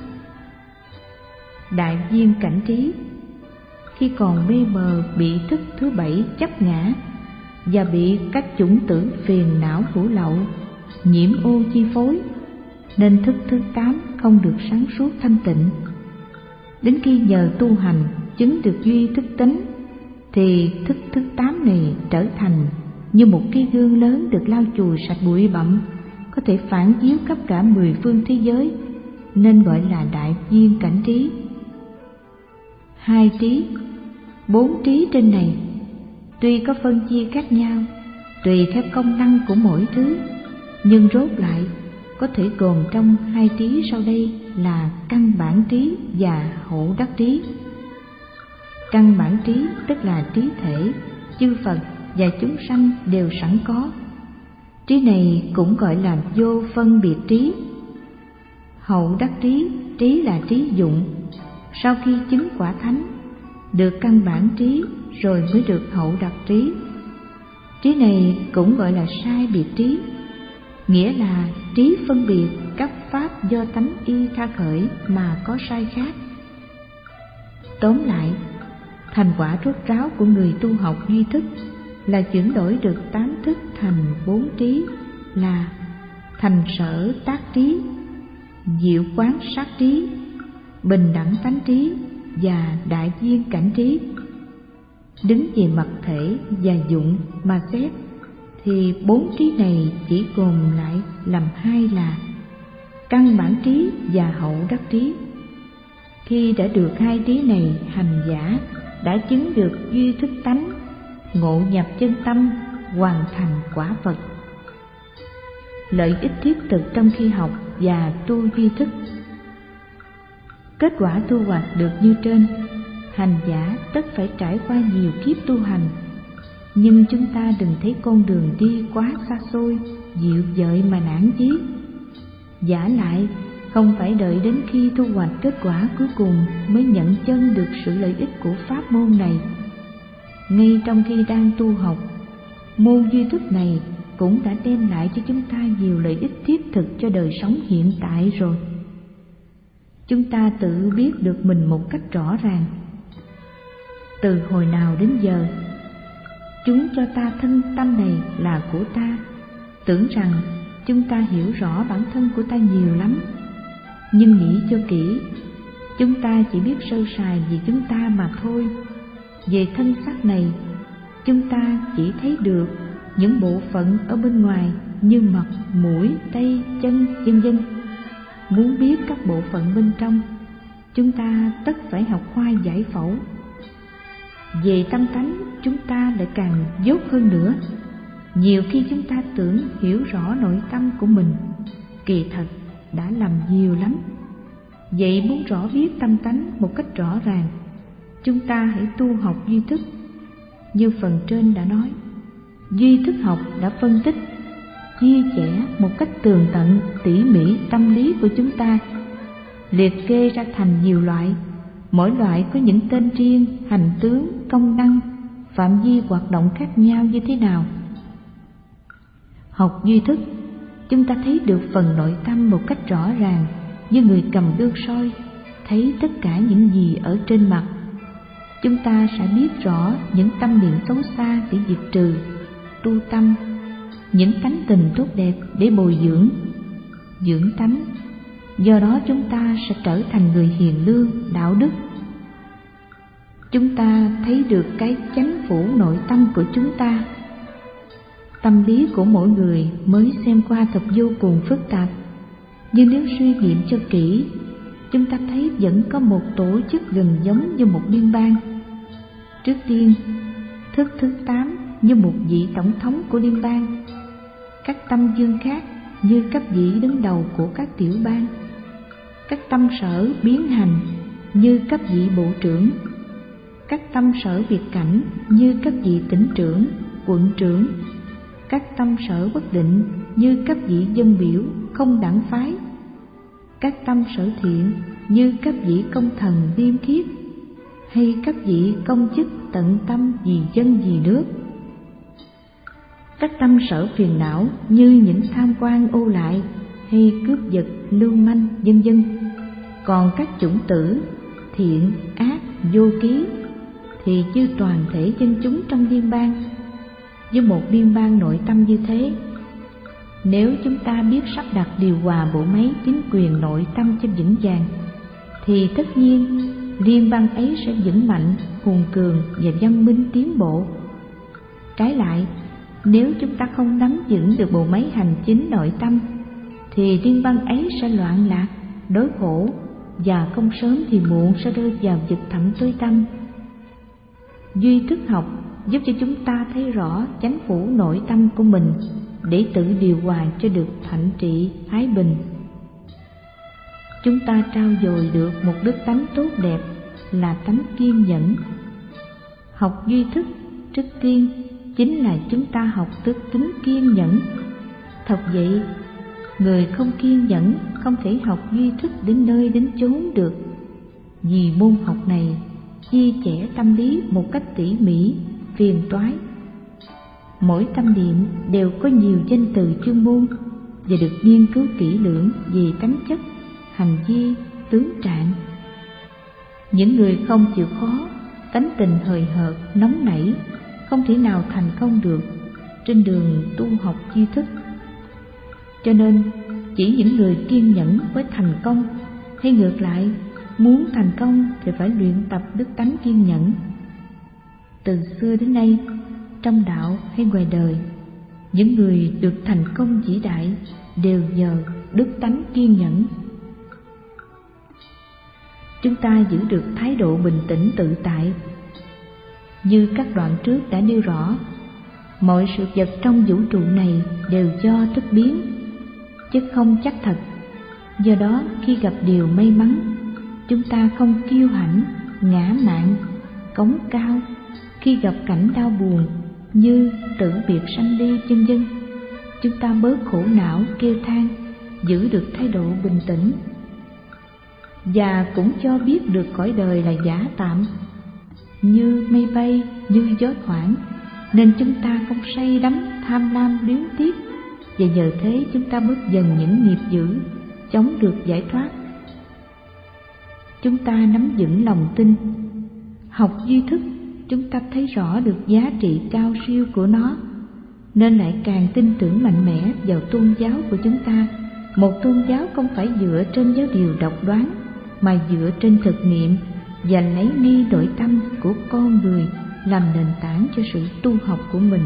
Đại viên cảnh trí. Khi còn mê mờ bị thức thứ bảy chấp ngã và bị các chủng tử phiền não hữu lậu nhiễm ô chi phối, nên thức thứ tám không được sáng suốt thanh tịnh. Đến khi nhờ tu hành chứng được duy thức tánh thì thức thứ tám này trở thành như một cái gương lớn được lau chùi sạch bụi bặm, có thể phản chiếu khắp cả mười phương thế giới, nên gọi là đại viên cảnh trí. Hai trí, bốn trí trên này tuy có phân chia khác nhau tùy theo công năng của mỗi thứ, nhưng rốt lại có thể gồm trong hai trí sau đây là căn bản trí và hậu đắc trí. Căn bản trí tức là trí thể, chư Phật và chúng sanh đều sẵn có. Trí này cũng gọi là vô phân biệt trí. Hậu đắc trí, trí là trí dụng. Sau khi chứng quả thánh, được căn bản trí rồi mới được hậu đắc trí. Trí này cũng gọi là sai biệt trí, nghĩa là trí phân biệt các pháp do tánh y tha khởi mà có sai khác. Tóm lại, thành quả rốt ráo của người tu học duy thức là chuyển đổi được tám thức thành bốn trí, là thành sở tác trí, diệu quán sát trí, bình đẳng tánh trí và đại viên cảnh trí. Đứng về mặt thể và dụng mà xét thì bốn trí này chỉ gồm lại làm hai là căn bản trí và hậu đắc trí. Khi đã được hai trí này, hành giả đã chứng được duy thức tánh, ngộ nhập chân tâm, hoàn thành quả Phật. Lợi ích thiết thực trong khi học và tu duy thức. Kết quả thu hoạch được như trên, hành giả tất phải trải qua nhiều kiếp tu hành, nhưng chúng ta đừng thấy con đường đi quá xa xôi, dịu dợi mà nản chí. Giả lại, không phải đợi đến khi thu hoạch kết quả cuối cùng mới nhận chân được sự lợi ích của pháp môn này. Ngay trong khi đang tu học, môn duy thức này cũng đã đem lại cho chúng ta nhiều lợi ích thiết thực cho đời sống hiện tại rồi. Chúng ta tự biết được mình một cách rõ ràng. Từ hồi nào đến giờ, chúng cho ta thân tâm này là của ta, tưởng rằng chúng ta hiểu rõ bản thân của ta nhiều lắm. Nhưng nghĩ cho kỹ, chúng ta chỉ biết sơ sài về chúng ta mà thôi. Về thân xác này, chúng ta chỉ thấy được những bộ phận ở bên ngoài như mặt, mũi, tay, chân, vân vân. Muốn biết các bộ phận bên trong, chúng ta tất phải học khoa giải phẫu. Về tâm tánh, chúng ta lại càng dốt hơn nữa. Nhiều khi chúng ta tưởng hiểu rõ nội tâm của mình, kỳ thật đã lầm nhiều lắm. Vậy muốn rõ biết tâm tánh một cách rõ ràng, chúng ta hãy tu học duy thức. Như phần trên đã nói, duy thức học đã phân tích chia sẻ một cách tường tận tỉ mỉ tâm lý của chúng ta, liệt kê ra thành nhiều loại, mỗi loại có những tên riêng, hành tướng, công năng, phạm vi hoạt động khác nhau như thế nào. Học duy thức, chúng ta thấy được phần nội tâm một cách rõ ràng, như người cầm gương soi thấy tất cả những gì ở trên mặt. Chúng ta sẽ biết rõ những tâm niệm xấu xa để diệt trừ, tu tâm, những tánh tình tốt đẹp để bồi dưỡng, dưỡng tánh. Do đó chúng ta sẽ trở thành người hiền lương, đạo đức. Chúng ta thấy được cái chánh phủ nội tâm của chúng ta. Tâm lý của mỗi người mới xem qua thật vô cùng phức tạp, nhưng nếu suy nghiệm cho kỹ, chúng ta thấy vẫn có một tổ chức gần giống như một liên bang. Trước tiên, thức thứ tám như một vị tổng thống của liên bang, các tâm dương khác như các vị đứng đầu của các tiểu bang, các tâm sở biến hành như các vị bộ trưởng, các tâm sở biệt cảnh như các vị tỉnh trưởng, quận trưởng, các tâm sở bất định như các vị dân biểu không đảng phái, các tâm sở thiện như các vị công thần liêm khiết, hay các vị công chức tận tâm vì dân vì nước. Các tâm sở phiền não như những tham quan ô lại hay cướp giật lưu manh vân vân. Còn các chủng tử thiện ác vô ký thì như toàn thể dân chúng trong liên bang. Với một liên bang nội tâm như thế, nếu chúng ta biết sắp đặt điều hòa bộ máy chính quyền nội tâm cho vững vàng, thì tất nhiên liên bang ấy sẽ vững mạnh, hùng cường và văn minh tiến bộ. Trái lại, nếu chúng ta không nắm vững được bộ máy hành chính nội tâm, thì liên bang ấy sẽ loạn lạc, đói khổ, và không sớm thì muộn sẽ rơi vào vực thẳm tối tăm. Duy thức học giúp cho chúng ta thấy rõ chánh phủ nội tâm của mình để tự điều hòa cho được thạnh trị, thái bình. Chúng ta trao dồi được một đức tánh tốt đẹp là tánh kiên nhẫn. Học duy thức trước tiên chính là chúng ta học đức tính kiên nhẫn. Thật vậy, người không kiên nhẫn không thể học duy thức đến nơi đến chốn được. Vì môn học này chia sẻ tâm lý một cách tỉ mỉ, phiền toái. Mỗi tâm niệm đều có nhiều danh từ chuyên môn và được nghiên cứu kỹ lưỡng về tánh chất, hành vi, tướng trạng. Những người không chịu khó, tánh tình hời hợt, nóng nảy, không thể nào thành công được trên đường tu học duy thức. Cho nên, chỉ những người kiên nhẫn mới thành công, hay ngược lại, muốn thành công thì phải luyện tập đức tánh kiên nhẫn. Từ xưa đến nay, trong đạo hay ngoài đời, những người được thành công vĩ đại đều nhờ đức tánh kiên nhẫn. Chúng ta giữ được thái độ bình tĩnh tự tại. Như các đoạn trước đã nêu rõ, mọi sự vật trong vũ trụ này đều do thức biến, chứ không chắc thật. Do đó khi gặp điều may mắn, chúng ta không kiêu hãnh, ngã mạn, cống cao. Khi gặp cảnh đau buồn như tử biệt sanh ly vân vân, chúng ta bớt khổ não kêu than, giữ được thái độ bình tĩnh. Và cũng cho biết được cõi đời là giả tạm, như mây bay, như gió thoảng, nên chúng ta không say đắm tham lam luyến tiếc, và nhờ thế chúng ta bớt dần những nghiệp dữ, chống được giải thoát. Chúng ta nắm vững lòng tin. Học duy thức, chúng ta thấy rõ được giá trị cao siêu của nó, nên lại càng tin tưởng mạnh mẽ vào tôn giáo của chúng ta. Một tôn giáo không phải dựa trên giáo điều độc đoán, mà dựa trên thực nghiệm và lấy nghi nội tâm của con người làm nền tảng cho sự tu học của mình.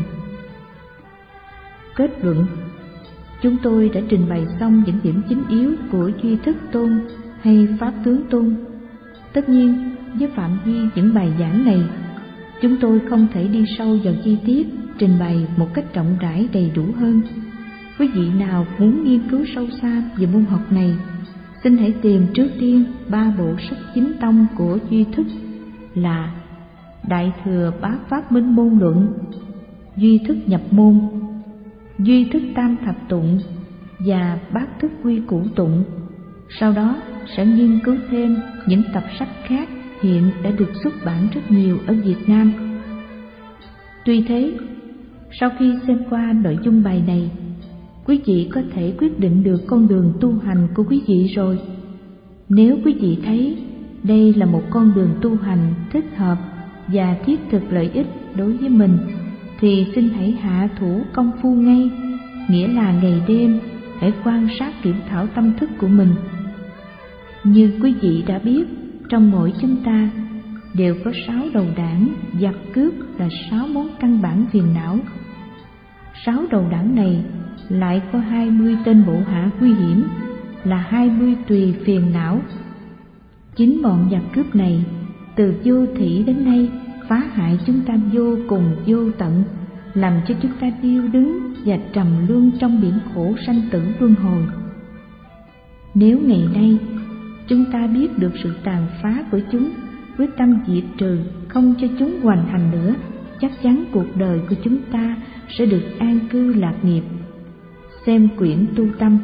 Kết luận, chúng tôi đã trình bày xong những điểm chính yếu của duy thức tôn hay pháp tướng tôn. Tất nhiên, với phạm vi những bài giảng này, chúng tôi không thể đi sâu vào chi tiết, trình bày một cách rộng rãi đầy đủ hơn. Quý vị nào muốn nghiên cứu sâu xa về môn học này, xin hãy tìm trước tiên ba bộ sách chính tông của duy thức là Đại thừa Bá Pháp Minh Môn Luận, Duy thức nhập môn, duy thức tam thập tụng và bát thức quy củ tụng. Sau đó sẽ nghiên cứu thêm những tập sách khác hiện đã được xuất bản rất nhiều ở Việt Nam. Tuy thế, sau khi xem qua nội dung bài này, quý vị có thể quyết định được con đường tu hành của quý vị rồi. Nếu quý vị thấy đây là một con đường tu hành thích hợp và thiết thực lợi ích đối với mình, thì xin hãy hạ thủ công phu ngay, nghĩa là ngày đêm hãy quan sát kiểm thảo tâm thức của mình. Như quý vị đã biết, trong mỗi chúng ta đều có sáu đầu đảng, giặc cướp là sáu món căn bản phiền não. Sáu đầu đảng này lại có hai mươi tên bộ hạ nguy hiểm là hai mươi tùy phiền não. Chính bọn giặc cướp này từ vô thỉ đến nay phá hại chúng ta vô cùng vô tận, làm cho chúng ta điêu đứng và trầm luân trong biển khổ sanh tử luân hồi. Nếu ngày nay chúng ta biết được sự tàn phá của chúng, quyết tâm diệt trừ, không cho chúng hoành hành nữa, chắc chắn cuộc đời của chúng ta sẽ được an cư lạc nghiệp. Xem quyển Tu Tâm.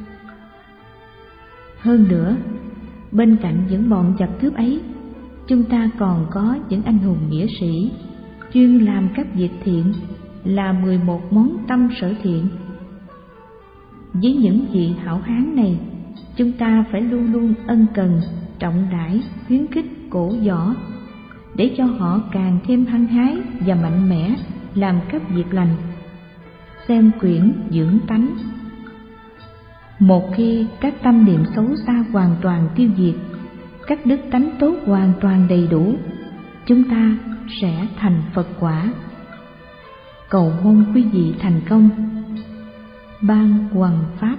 Hơn nữa, bên cạnh những bọn giặc cướp ấy, chúng ta còn có những anh hùng nghĩa sĩ chuyên làm các việc thiện, là mười một món tâm sở thiện. Với những vị hảo hán này, chúng ta phải luôn luôn ân cần, trọng đãi, khuyến khích, cổ võ, để cho họ càng thêm hăng hái và mạnh mẽ làm các việc lành. Xem quyển Dưỡng Tánh. Một khi các tâm niệm xấu xa hoàn toàn tiêu diệt, các đức tánh tốt hoàn toàn đầy đủ, chúng ta sẽ thành Phật quả. Cầu mong quý vị thành công. Ban Hoằng Pháp.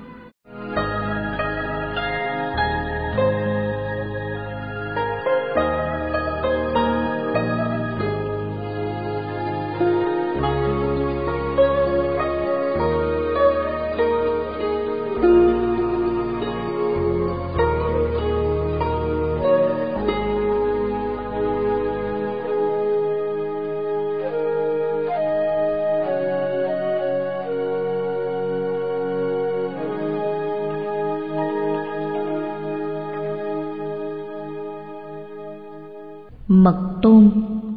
Mật Tôn.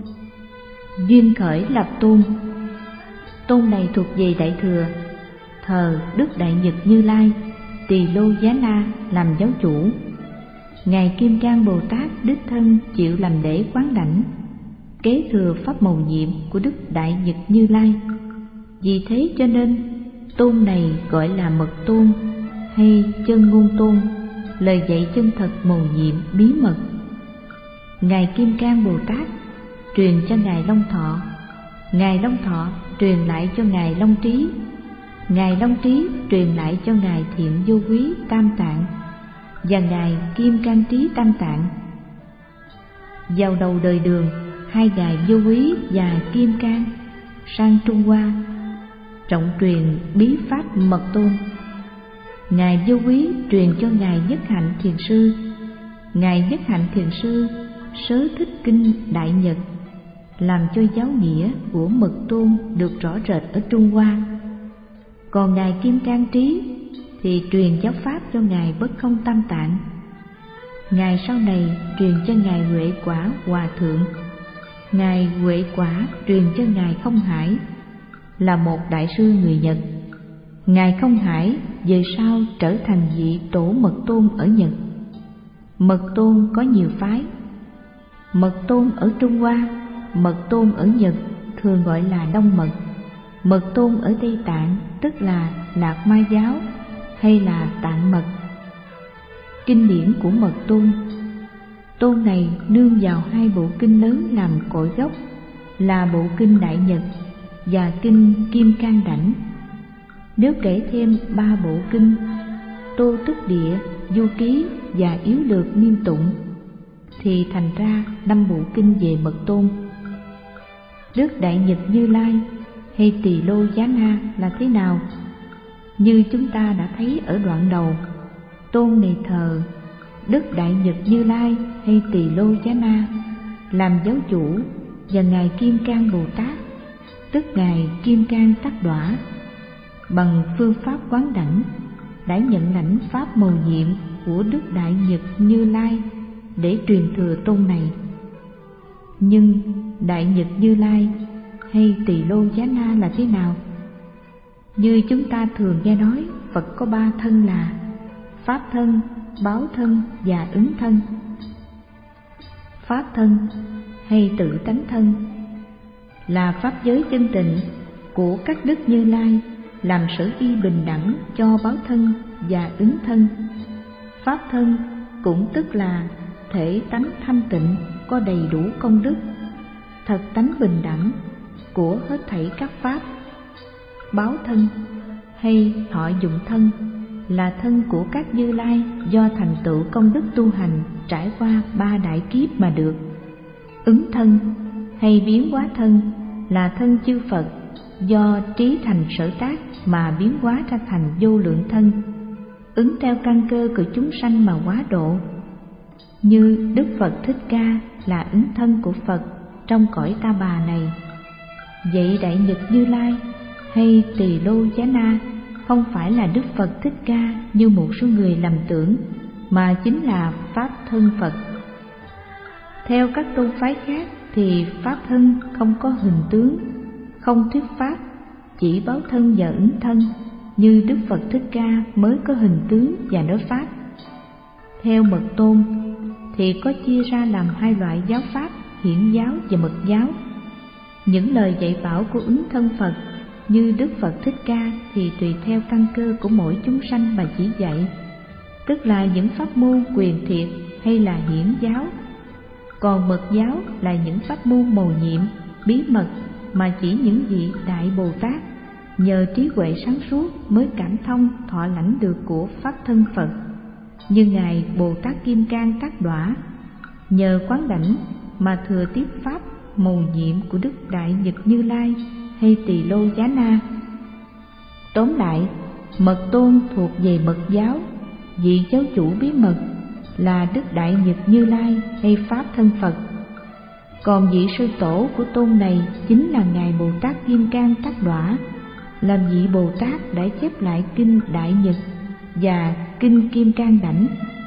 Duyên khởi lập tôn. Tôn này thuộc về Đại Thừa, thờ Đức Đại Nhật Như Lai, Tỳ Lô Giá Na làm giáo chủ. Ngài Kim Cang Bồ Tát đích thân chịu làm lễ quán đảnh, kế thừa pháp mầu nhiệm của Đức Đại Nhật Như Lai. Vì thế cho nên tôn này gọi là Mật Tôn hay Chân Ngôn Tôn, lời dạy chân thật mầu nhiệm bí mật. Ngài Kim Cang Bồ Tát truyền cho Ngài Long Thọ, Ngài Long Thọ truyền lại cho Ngài Long Trí, Ngài Long Trí truyền lại cho Ngài Thiện Vô Quý Tam Tạng và Ngài Kim Cang Trí Tam Tạng. Vào đầu đời Đường, hai Ngài Vô Quý và Kim Cang sang Trung Hoa trọng truyền bí pháp Mật Tôn. Ngài Vô Quý truyền cho Ngài Nhất Hạnh Thiền Sư, Ngài Nhất Hạnh Thiền Sư sớ thích kinh Đại Nhật, làm cho giáo nghĩa của Mật Tôn được rõ rệt ở Trung Hoa. Còn Ngài Kim Cang Trí thì truyền giáo pháp cho Ngài Bất Không Tam Tạng. Ngài sau này truyền cho Ngài Huệ Quả Hòa Thượng, Ngài Huệ Quả truyền cho Ngài Không Hải, là một đại sư người Nhật. Ngài Không Hải về sau trở thành vị tổ Mật Tôn ở Nhật. Mật Tôn có nhiều phái. Mật Tôn ở Trung Hoa, Mật Tôn ở Nhật thường gọi là Đông Mật, Mật Tôn ở Tây Tạng tức là Lạc Ma giáo hay là Tạng Mật. Kinh điển của Mật Tôn. Tôn này nương vào hai bộ kinh lớn làm cội gốc là bộ kinh Đại Nhật và kinh Kim Cang Đảnh. Nếu kể thêm ba bộ kinh Tô Tức Địa, Du Ký và Yếu Lược Nghiêm Tụng thì thành ra năm bộ kinh về Mật Tôn. Đức Đại Nhật Như Lai hay Tỳ Lô Giá Na là thế nào? Như chúng ta đã thấy ở đoạn đầu, tôn này thờ Đức Đại Nhật Như Lai hay Tỳ Lô Giá Na làm giáo chủ, và Ngài Kim Cang Bồ Tát tức Ngài Kim Cang Tát Đọa bằng phương pháp quán đảnh đã nhận lãnh pháp mầu nhiệm của Đức Đại Nhật Như Lai để truyền thừa tôn này. Nhưng Đại Nhật Như Lai hay Tỳ Lô Giá Na là thế nào? Như chúng ta thường nghe nói, Phật có ba thân là Pháp thân, Báo thân và Ứng thân. Pháp thân hay tự tánh thân là pháp giới chân tịnh của các đức Như Lai, làm sở y bình đẳng cho báo thân và ứng thân. Pháp thân cũng tức là thể tánh thanh tịnh, có đầy đủ công đức, thật tánh bình đẳng của hết thảy các pháp. Báo thân hay thọ dụng thân là thân của các Như Lai do thành tựu công đức tu hành trải qua ba đại kiếp mà được. Ứng thân hay biến hóa thân là thân chư Phật do trí thành sở tác mà biến hóa ra thành vô lượng thân, ứng theo căn cơ của chúng sanh mà hóa độ. Như Đức Phật Thích Ca là ứng thân của Phật trong cõi Ta Bà này. Vậy Đại Nhật Như Lai hay Tỳ Lô Giá Na không phải là Đức Phật Thích Ca như một số người lầm tưởng, mà chính là Pháp thân Phật. Theo các tôn phái khác thì Pháp thân không có hình tướng, không thuyết pháp, chỉ báo thân và ứng thân, như Đức Phật Thích Ca mới có hình tướng và nói pháp. Theo Mật Tôn thì có chia ra làm hai loại giáo pháp, hiển giáo và mật giáo. Những lời dạy bảo của ứng thân Phật như Đức Phật Thích Ca thì tùy theo căn cơ của mỗi chúng sanh mà chỉ dạy, tức là những pháp môn quyền thiệt hay là hiển giáo. Còn mật giáo là những pháp môn mầu nhiệm, bí mật mà chỉ những vị Đại Bồ Tát nhờ trí huệ sáng suốt mới cảm thông thọ lãnh được của Pháp thân Phật, như Ngài Bồ Tát Kim Cang Tác Đọa nhờ quán đảnh mà thừa tiếp pháp mầu nhiệm của Đức Đại Nhật Như Lai hay Tỳ Lô Giá Na. Tóm lại, Mật Tôn thuộc về mật giáo, vị giáo chủ bí mật là Đức Đại Nhật Như Lai hay Pháp thân Phật. Còn vị sư tổ của tôn này chính là Ngài Bồ Tát Kim Cang Tác Đọa, là vị Bồ Tát đã chép lại kinh Đại Nhật và kinh Kim Cang Đảnh.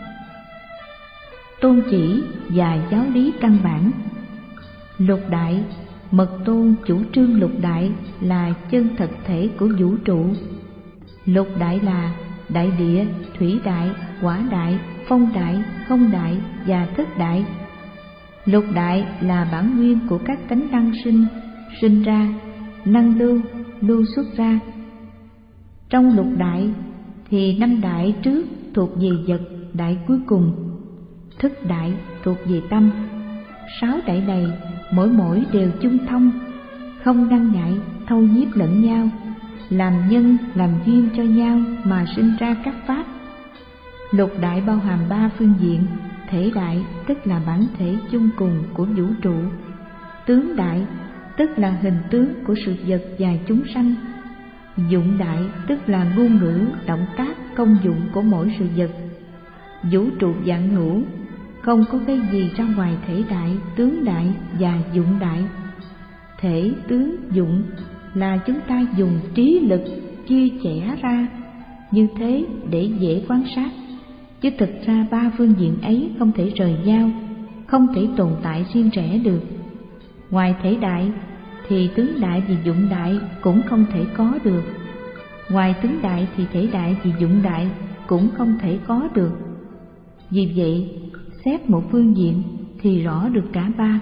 Tôn chỉ và giáo lý căn bản. Lục đại, Mật Tôn chủ trương lục đại là chân thật thể của vũ trụ. Lục đại là đại địa, thủy đại, hỏa đại, phong đại, không đại và thất đại. Lục đại là bản nguyên của các tánh năng sinh, sinh ra, năng lưu, lưu xuất ra. Trong lục đại thì năm đại trước thuộc về vật, đại cuối cùng, thức đại thuộc về tâm. Sáu đại này mỗi mỗi đều chung thông, không ngăn ngại, thâu nhiếp lẫn nhau, làm nhân làm duyên cho nhau mà sinh ra các pháp. Lục đại bao hàm ba phương diện: thể đại tức là bản thể chung cùng của vũ trụ, tướng đại tức là hình tướng của sự vật và chúng sanh, dụng đại tức là ngôn ngữ, động tác, công dụng của mỗi sự vật. Vũ trụ vạn hữu không có cái gì ra ngoài thể đại, tướng đại và dụng đại. Thể, tướng, dụng là chúng ta dùng trí lực chia chẻ ra như thế để dễ quan sát, chứ thực ra ba phương diện ấy không thể rời nhau, không thể tồn tại riêng rẽ được. Ngoài thể đại thì tướng đại và dụng đại cũng không thể có được. Ngoài tướng đại thì thể đại và dụng đại cũng không thể có được. Vì vậy, xét một phương diện thì rõ được cả ba.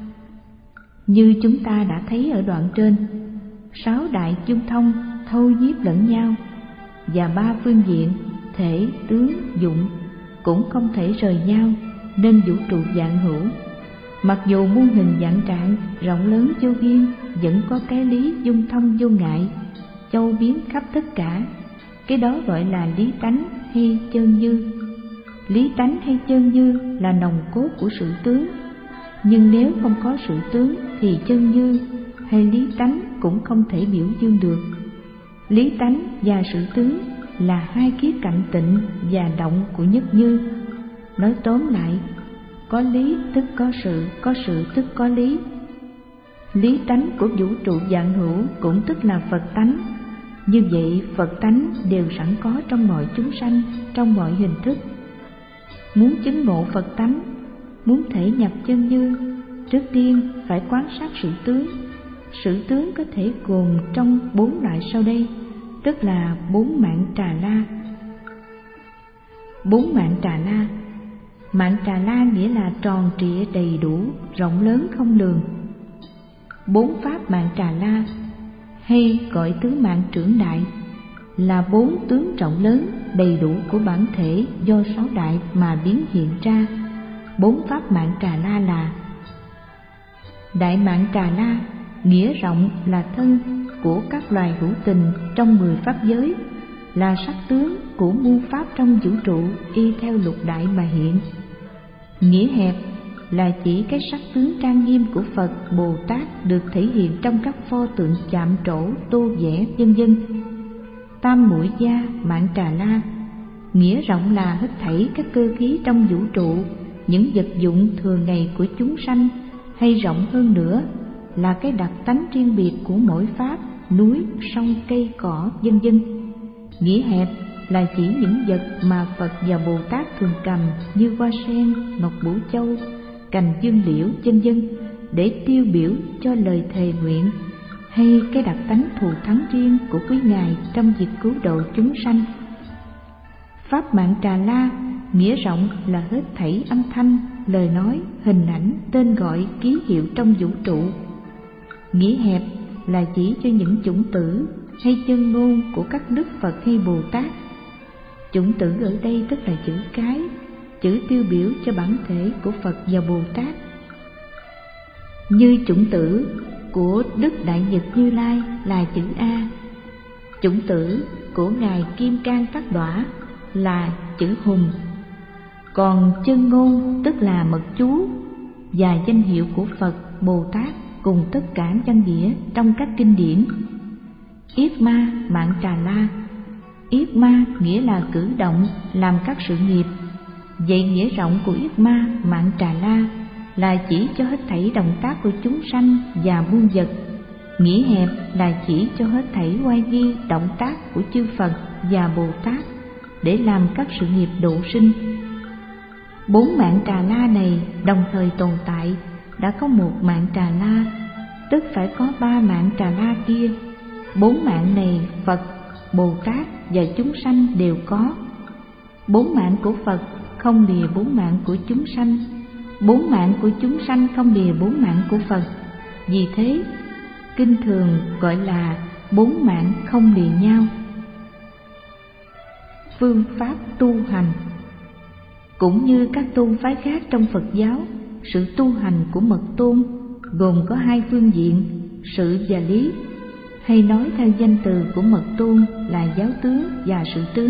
Như chúng ta đã thấy ở đoạn trên, sáu đại chung thông thâu nhiếp lẫn nhau, và ba phương diện thể, tướng, dụng cũng không thể rời nhau, nên vũ trụ vạn hữu mặc dù muôn hình vạn trạng, rộng lớn vô biên, vẫn có cái lý dung thông vô ngại, châu biến khắp tất cả. Cái đó gọi là lý tánh hay chân như. Lý tánh hay chân như là nòng cốt của sự tướng, nhưng nếu không có sự tướng thì chân như hay lý tánh cũng không thể biểu dương được. Lý tánh và sự tướng là hai khía cạnh tịnh và động của nhất như. Nói tóm lại, có lý tức có sự, có sự tức có lý. Lý tánh của vũ trụ vạn hữu cũng tức là Phật tánh, Như vậy Phật tánh đều sẵn có trong mọi chúng sanh, trong mọi hình thức. Muốn chứng ngộ Phật tánh, muốn thể nhập chân như, trước tiên phải quan sát sự tướng. Sự tướng có thể gồm trong bốn loại sau đây, tức là bốn mạng Trà La. Bốn mạng Trà La. Mạng Trà La nghĩa là tròn trịa đầy đủ, rộng lớn không lường. Bốn pháp mạng Trà La hay gọi tứ mạng trưởng đại là bốn tướng rộng lớn đầy đủ của bản thể do sáu đại mà biến hiện ra. Bốn pháp mạng Trà La là: đại mạng Trà La, nghĩa rộng là thân của các loài hữu tình trong mười pháp giới, là sắc tướng của muôn pháp trong vũ trụ y theo lục đại mà hiện. Nghĩa hẹp là chỉ cái sắc tướng trang nghiêm của Phật Bồ Tát được thể hiện trong các pho tượng chạm trổ, tô vẽ vân vân. Tam muội gia mạng Trà La, nghĩa rộng là hết thảy các cơ khí trong vũ trụ, những vật dụng thường ngày của chúng sanh, hay rộng hơn nữa là cái đặc tánh riêng biệt của mỗi pháp, núi, sông, cây, cỏ, vân vân. Nghĩa hẹp là chỉ những vật mà Phật và Bồ Tát thường cầm như hoa sen, ngọc bửu châu, cành dương liễu, vân vân để tiêu biểu cho lời thề nguyện, hay cái đặc tánh thù thắng riêng của quý ngài trong việc cứu độ chúng sanh. Pháp mạng Trà La, nghĩa rộng là hết thảy âm thanh, lời nói, hình ảnh, tên gọi, ký hiệu trong vũ trụ. Nghĩa hẹp là chỉ cho những chủng tử hay chân ngôn của các đức Phật hay Bồ Tát. Chủng tử ở đây tức là chữ cái, chữ tiêu biểu cho bản thể của Phật và Bồ Tát. Như chủng tử của Đức Đại Nhật Như Lai là chữ A, chủng tử của Ngài Kim Cang Tát Đọa là chữ Hùng. Còn chân ngôn tức là mật chú và danh hiệu của Phật, Bồ Tát cùng tất cả văn nghĩa trong các kinh điển. Yết ma mạng Trà La. Yết ma nghĩa là cử động, làm các sự nghiệp. Vậy nghĩa rộng của Yết ma mạng Trà La là chỉ cho hết thảy động tác của chúng sanh và muôn vật. Nghĩa hẹp là chỉ cho hết thảy oai nghi động tác của chư Phật và Bồ Tát để làm các sự nghiệp độ sinh. Bốn mạng Trà La này đồng thời tồn tại, đã có một mạng Trà La, tức phải có ba mạng Trà La kia. Bốn mạng này Phật, Bồ Tát và chúng sanh đều có. Bốn mạng của Phật không lìa bốn mạng của chúng sanh, bốn mạng của chúng sanh không lìa bốn mạng của Phật. Vì thế, kinh thường gọi là bốn mạng không lìa nhau. Phương pháp tu hành. Cũng như các tôn phái khác trong Phật giáo, sự tu hành của Mật Tôn gồm có hai phương diện, sự và lý, hay nói theo danh từ của Mật Tôn là giáo tướng và sự tướng.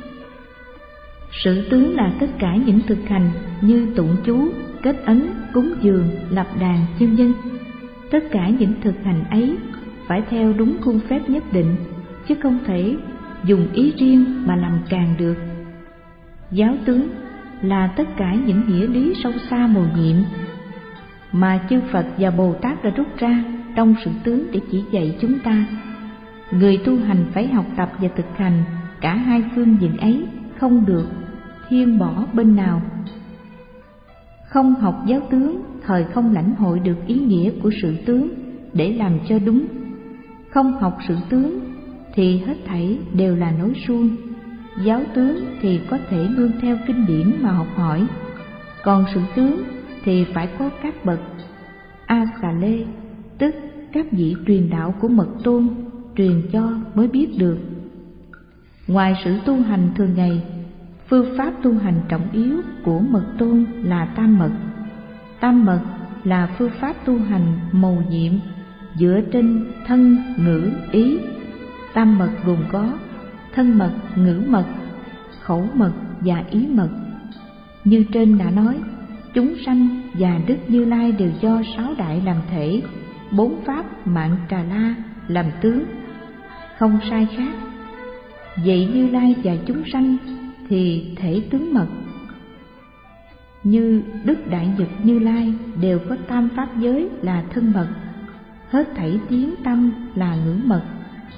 Sự tướng là tất cả những thực hành như tụng chú, kết ấn, cúng dường, lập đàn, vân vân. Tất cả những thực hành ấy phải theo đúng khuôn phép nhất định, chứ không thể dùng ý riêng mà làm càng được. Giáo tướng là tất cả những nghĩa lý sâu xa mầu nhiệm mà chư Phật và Bồ Tát đã rút ra trong sự tướng để chỉ dạy chúng ta. Người tu hành phải học tập và thực hành cả hai phương diện ấy, không được thiên bỏ bên nào. Không học giáo tướng, thời không lãnh hội được ý nghĩa của sự tướng để làm cho đúng. Không học sự tướng thì hết thảy đều là nói suông. Giáo tướng thì có thể nương theo kinh điển mà học hỏi, còn sự tướng thì phải có các bậc A Xà Lê, tức các vị truyền đạo của Mật Tôn truyền cho mới biết được. Ngoài sự tu hành thường ngày, phương pháp tu hành trọng yếu của Mật Tôn là tam mật. Tam mật là phương pháp tu hành mầu nhiệm dựa trên thân, ngữ, ý. Tam mật gồm có thân mật, ngữ mật, khẩu mật và ý mật. Như trên đã nói, chúng sanh và Đức Như Lai đều do sáu đại làm thể, bốn pháp mạng Trà La làm tướng, không sai khác. Vậy Như Lai và chúng sanh thì thể tướng mật. Như Đức Đại Nhật Như Lai đều có tam pháp giới là thân mật, hết thảy tiếng tâm là ngữ mật.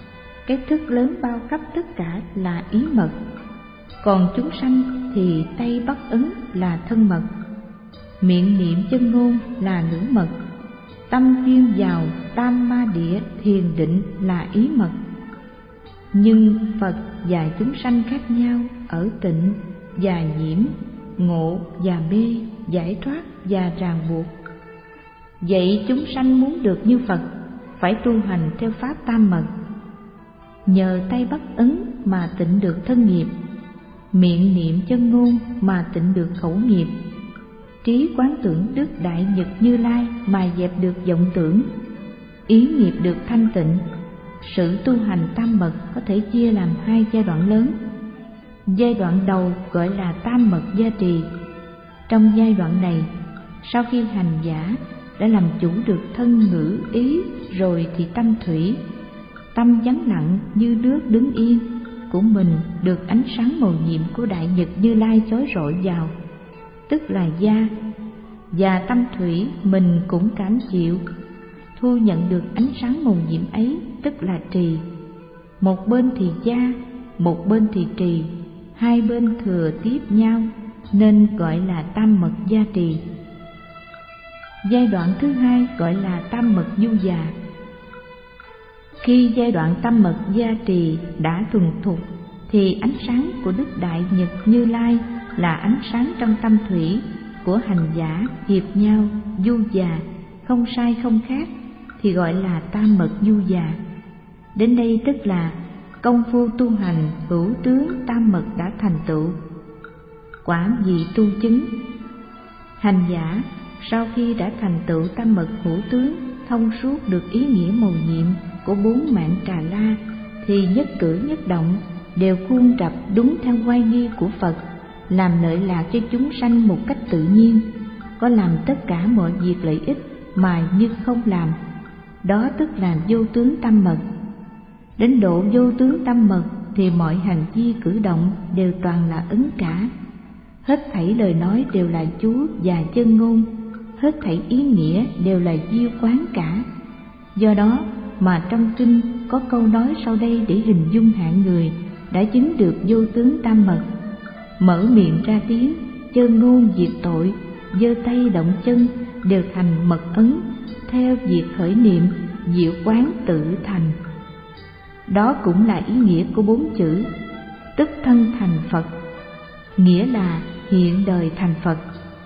cái thức lớn bao khắp tất cả là ý mật. Còn chúng sanh thì tay bắt ấn là thân mật, miệng niệm chân ngôn là ngữ mật, tâm chuyên vào tam ma địa thiền định là ý mật. Nhưng Phật và chúng sanh khác nhau ở tịnh và nhiễm, ngộ và mê, giải thoát và ràng buộc. Vậy chúng sanh muốn được như Phật phải tu hành theo pháp tam mật. Nhờ tay bắt ấn mà tịnh được thân nghiệp, miệng niệm chân ngôn mà tịnh được khẩu nghiệp, trí quán tưởng Đức Đại Nhật Như Lai mà dẹp được vọng tưởng, ý nghiệp được thanh tịnh. Sự tu hành tam mật có thể chia làm hai giai đoạn lớn. Giai đoạn đầu gọi là tam mật gia trì. Trong giai đoạn này, sau khi hành giả đã làm chủ được thân ngữ ý rồi thì tâm thủy, tâm vắng lặng như nước đứng yên của mình được ánh sáng màu nhiệm của Đại Nhật Như Lai chói rọi vào, tức là gia, và tâm thủy mình cũng cảm chịu, thu nhận được ánh sáng màu nhiệm ấy, tức là trì. Một bên thì gia, một bên thì trì, hai bên thừa tiếp nhau nên gọi là tam mật gia trì. Giai đoạn thứ hai gọi là tam mật du già. Khi giai đoạn tam mật gia trì đã thuần thục thì ánh sáng của Đức Đại Nhật Như Lai là ánh sáng trong tâm thủy của hành giả hiệp nhau du già, không sai không khác, thì gọi là tam mật du già. Đến đây tức là công phu tu hành hữu tướng tam mật đã thành tựu. Quả vị tu chứng. Hành giả sau khi đã thành tựu tam mật hữu tướng, thông suốt được ý nghĩa mầu nhiệm của bốn mạng Trà La, thì nhất cử nhất động đều khuôn trập đúng theo oai nghi của Phật, làm lợi lạc cho chúng sanh một cách tự nhiên, có làm tất cả mọi việc lợi ích mà như không làm. Đó tức là vô tướng tam mật. Đến độ vô tướng tam mật thì mọi hành vi cử động đều toàn là ứng cả. Hết thảy lời nói đều là chú và chân ngôn, hết thảy ý nghĩa đều là diêu quán cả. Do đó mà trong kinh có câu nói sau đây để hình dung hạng người đã chứng được vô tướng tam mật: mở miệng ra tiếng, chân ngôn diệt tội, giơ tay động chân đều thành mật ấn, theo việc khởi niệm diệu quán tự thành. Đó cũng là ý nghĩa của bốn chữ tức thân thành Phật, nghĩa là hiện đời thành Phật.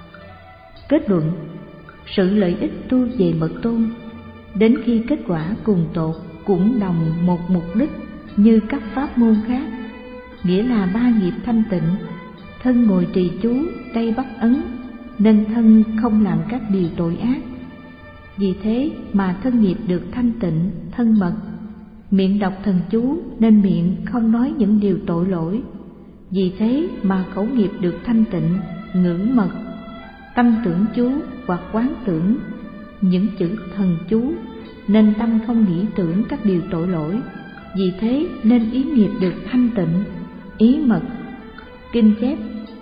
Kết luận: sự lợi ích tu về mật tôn, đến khi kết quả cùng tột cũng đồng một mục đích như các pháp môn khác, nghĩa là ba nghiệp thanh tịnh, thân ngồi trì chú, tay bắt ấn, nên thân không làm các điều tội ác. Vì thế mà thân nghiệp được thanh tịnh, thân mật. Miệng đọc thần chú nên miệng không nói những điều tội lỗi. Vì thế mà khẩu nghiệp được thanh tịnh, ngưỡng mật. Tâm tưởng chú hoặc quán tưởng những chữ thần chú nên tâm không nghĩ tưởng các điều tội lỗi. Vì thế nên ý nghiệp được thanh tịnh, ý mật. Kinh chép: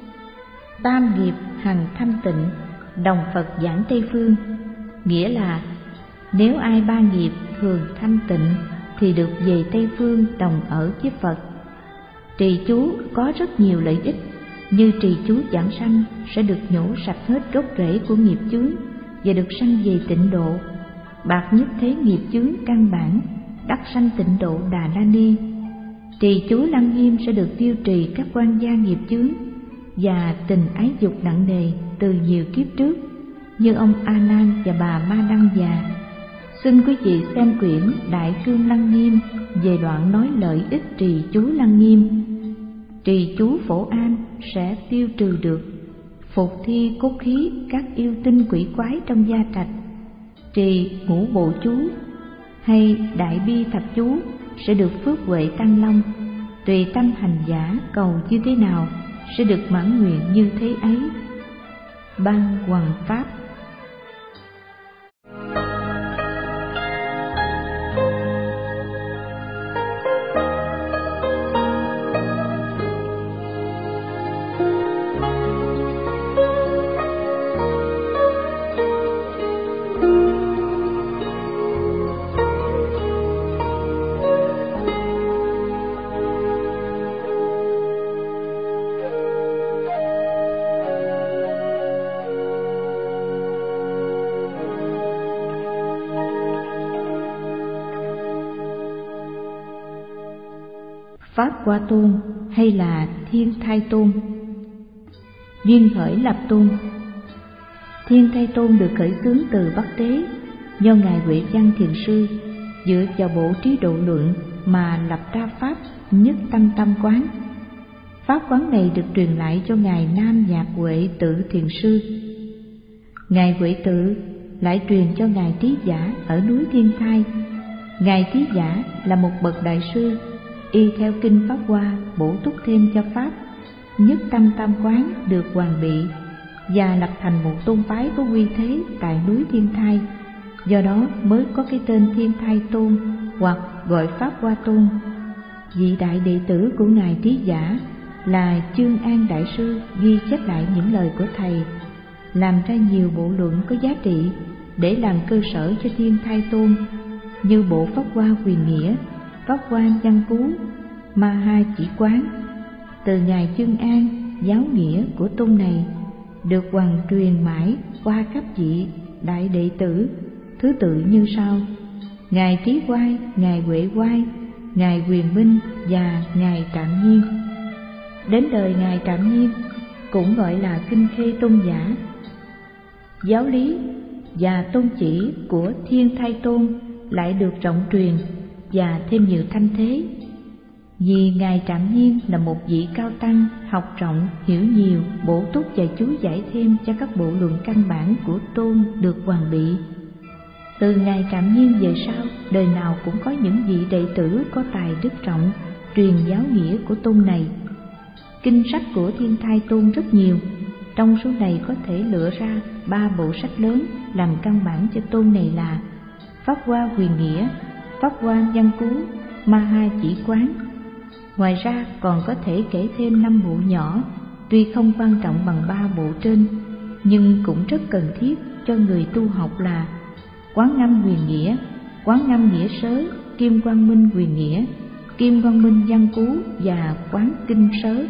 tam nghiệp hằng thanh tịnh, đồng Phật giảng Tây Phương. Nghĩa là nếu ai ba nghiệp thường thanh tịnh thì được về Tây Phương đồng ở với Phật. Trì chú có rất nhiều lợi ích, như trì chú giảng sanh sẽ được nhổ sạch hết gốc rễ của nghiệp chướng và được sanh về tịnh độ. Bạc nhất thế nghiệp chướng căn bản, đắc sanh tịnh độ Đà La Ni. Trì chú Lăng Nghiêm sẽ được tiêu trì các quan gia nghiệp chướng và tình ái dục nặng nề từ nhiều kiếp trước, như ông A Nan và bà Ma Đăng Già. Xin quý vị xem quyển Đại Cương Lăng Nghiêm về đoạn nói lợi ích trì chú Lăng Nghiêm. Trì chú Phổ An sẽ tiêu trừ được phục thi cốt khí các yêu tinh quỷ quái trong gia trạch. Trì Ngũ Bộ chú hay Đại Bi Thập chú sẽ được phước huệ tăng long. Tùy tâm hành giả cầu như thế nào sẽ được mãn nguyện như thế ấy. Ban Hoằng Pháp. Pháp Hoa Tôn hay là Thiên Thai Tôn? Duyên khởi lập tôn. Thiên Thai Tôn được khởi xướng từ Bắc Tế, do Ngài Huệ Văn Thiền Sư dựa vào bộ trí độ luận mà lập ra Pháp Nhất Tâm Tâm Quán. Pháp quán này được truyền lại cho Ngài Nam Nhạc Huệ Tự Thiền Sư. Ngài Huệ Tự lại truyền cho Ngài Trí Giả ở núi Thiên Thai. Ngài Trí Giả là một bậc đại sư, y theo kinh Pháp Hoa bổ túc thêm cho Pháp Nhất Tâm Tam Quán được hoàn bị và lập thành một tôn phái có uy thế tại núi Thiên Thai. Do đó mới có cái tên Thiên Thai Tôn hoặc gọi Pháp Hoa Tôn. Vị đại đệ tử của Ngài Trí Giả là Chương An Đại Sư ghi chép lại những lời của Thầy, làm ra nhiều bộ luận có giá trị để làm cơ sở cho Thiên Thai Tôn, như bộ Pháp Hoa Quyền Nghĩa, Pháp Hoa Văn Cú, Ma Ha Chỉ Quán. Từ Ngài Chương An, giáo nghĩa của tôn này được hoàn truyền mãi qua các vị đại đệ tử thứ tự như sau: Ngài Trí Quai, Ngài Huệ Quai, Ngài Quyền Minh và Ngài Trạm Nhiên. Đến đời Ngài Trạm Nhiên cũng gọi là Kinh Khê Tôn Giả. Giáo lý và tôn chỉ của Thiên Thai Tôn lại được rộng truyền và thêm nhiều thanh thế. Vì Ngài Trạm Nhiên là một vị cao tăng, học rộng, hiểu nhiều, bổ túc và chú giải thêm cho các bộ luận căn bản của tôn được hoàn bị. Từ Ngài Trạm Nhiên về sau, đời nào cũng có những vị đệ tử có tài đức rộng truyền giáo nghĩa của tôn này. Kinh sách của Thiên Thai Tôn rất nhiều, trong số này có thể lựa ra ba bộ sách lớn làm căn bản cho tôn này là Pháp Hoa Quyền Nghĩa, Pháp Hoa Văn Cú, Ma Ha Chỉ Quán. Ngoài ra còn có thể kể thêm năm bộ nhỏ, tuy không quan trọng bằng ba bộ trên, nhưng cũng rất cần thiết cho người tu học là Quán Ngâm Quyền Nghĩa, Quán Ngâm Nghĩa Sớ, Kim Quang Minh Quyền Nghĩa, Kim Quang Minh Văn Cú và Quán Kinh Sớ.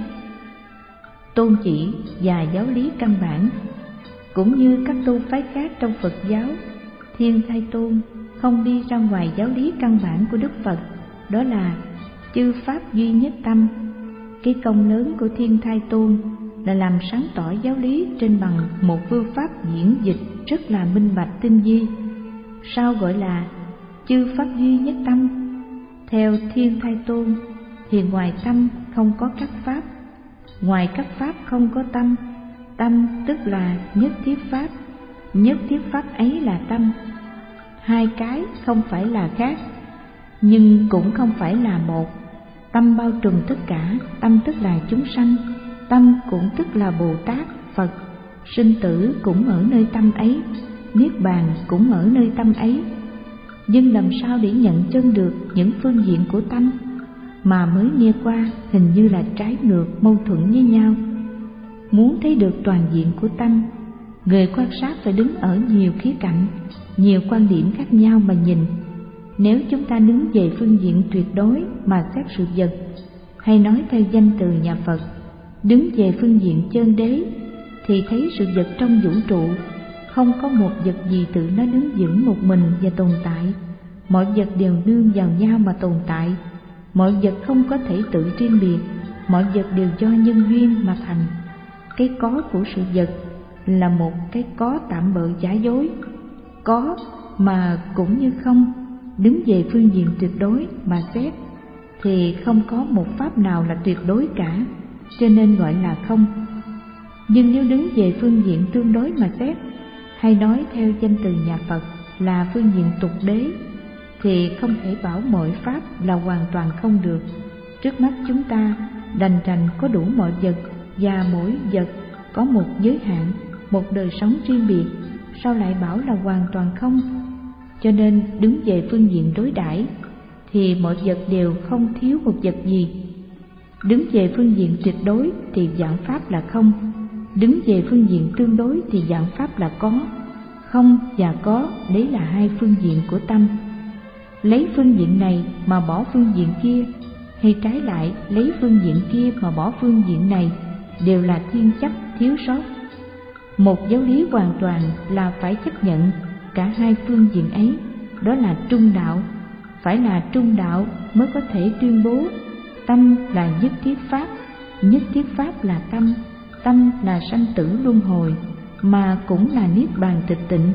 Tôn chỉ và giáo lý căn bản cũng như các tôn phái khác trong Phật giáo, Thiên Thai Tôn không đi ra ngoài giáo lý căn bản của Đức Phật, đó là chư pháp duy nhất tâm. Cái công lớn của Thiên Thai Tôn là làm sáng tỏ giáo lý trên bằng một phương pháp diễn dịch rất là minh bạch tinh vi. Sao gọi là chư pháp duy nhất tâm? Theo Thiên Thai Tôn thì ngoài tâm không có các pháp, ngoài các pháp không có tâm. Tâm tức là nhất thiết pháp, nhất thiết pháp ấy là tâm. Hai cái không phải là khác, nhưng cũng không phải là một. Tâm bao trùm tất cả, tâm tức là chúng sanh, tâm cũng tức là Bồ Tát, Phật. Sinh tử cũng ở nơi tâm ấy, niết bàn cũng ở nơi tâm ấy. Nhưng làm sao để nhận chân được những phương diện của tâm mà mới nghe qua hình như là trái ngược, mâu thuẫn với nhau? Muốn thấy được toàn diện của tâm, người quan sát phải đứng ở nhiều khía cạnh, nhiều quan điểm khác nhau mà nhìn. Nếu chúng ta đứng về phương diện tuyệt đối mà xét sự vật, hay nói theo danh từ nhà Phật, đứng về phương diện chân đế, thì thấy sự vật trong vũ trụ không có một vật gì tự nó đứng vững một mình và tồn tại. Mọi vật đều nương vào nhau mà tồn tại. Mọi vật không có thể tự riêng biệt, mọi vật đều do nhân duyên mà thành. Cái có của sự vật là một cái có tạm bợ giả dối, có mà cũng như không. Đứng về phương diện tuyệt đối mà xét thì không có một pháp nào là tuyệt đối cả, cho nên gọi là không. Nhưng nếu đứng về phương diện tương đối mà xét, hay nói theo danh từ nhà Phật là phương diện tục đế, thì không thể bảo mọi pháp là hoàn toàn không được. Trước mắt chúng ta đành rằng có đủ mọi vật, và mỗi vật có một giới hạn, một đời sống riêng biệt, sao lại bảo là hoàn toàn không? Cho nên đứng về phương diện đối đãi thì mọi vật đều không thiếu một vật gì. Đứng về phương diện tuyệt đối thì vạn pháp là không. Đứng về phương diện tương đối thì vạn pháp là có. Không và có, đấy là hai phương diện của tâm. Lấy phương diện này mà bỏ phương diện kia, hay trái lại lấy phương diện kia mà bỏ phương diện này, đều là thiên chấp thiếu sót. Một giáo lý hoàn toàn là phải chấp nhận cả hai phương diện ấy, đó là trung đạo. Phải là trung đạo mới có thể tuyên bố Tâm là nhất thiết pháp, nhất thiết pháp là tâm, tâm là sanh tử luân hồi, mà cũng là niết bàn tịch tịnh.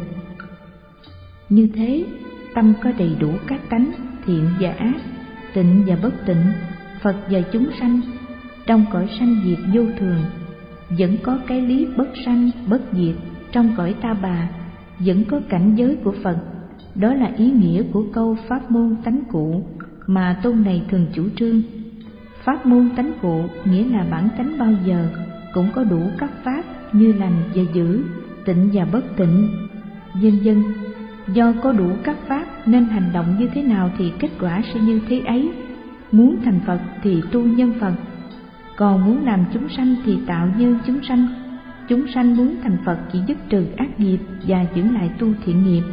Như thế, tâm có đầy đủ các tánh thiện và ác, tịnh và bất tịnh, Phật và chúng sanh. Trong cõi sanh diệt vô thường, vẫn có cái lý bất sanh bất diệt. Trong cõi ta bà, vẫn có cảnh giới của Phật. Đó là ý nghĩa của câu pháp môn tánh cụ mà tôn này thường chủ trương. Pháp môn tánh cụ nghĩa là bản tánh bao giờ cũng có đủ các pháp như lành và dữ, tịnh và bất tịnh, vân vân. Do có đủ các pháp nên hành động như thế nào thì kết quả sẽ như thế ấy. Muốn thành Phật thì tu nhân Phật, còn muốn làm chúng sanh thì tạo nhân chúng sanh. Chúng sanh muốn thành Phật chỉ dứt trừ ác nghiệp và giữ lại tu thiện nghiệp.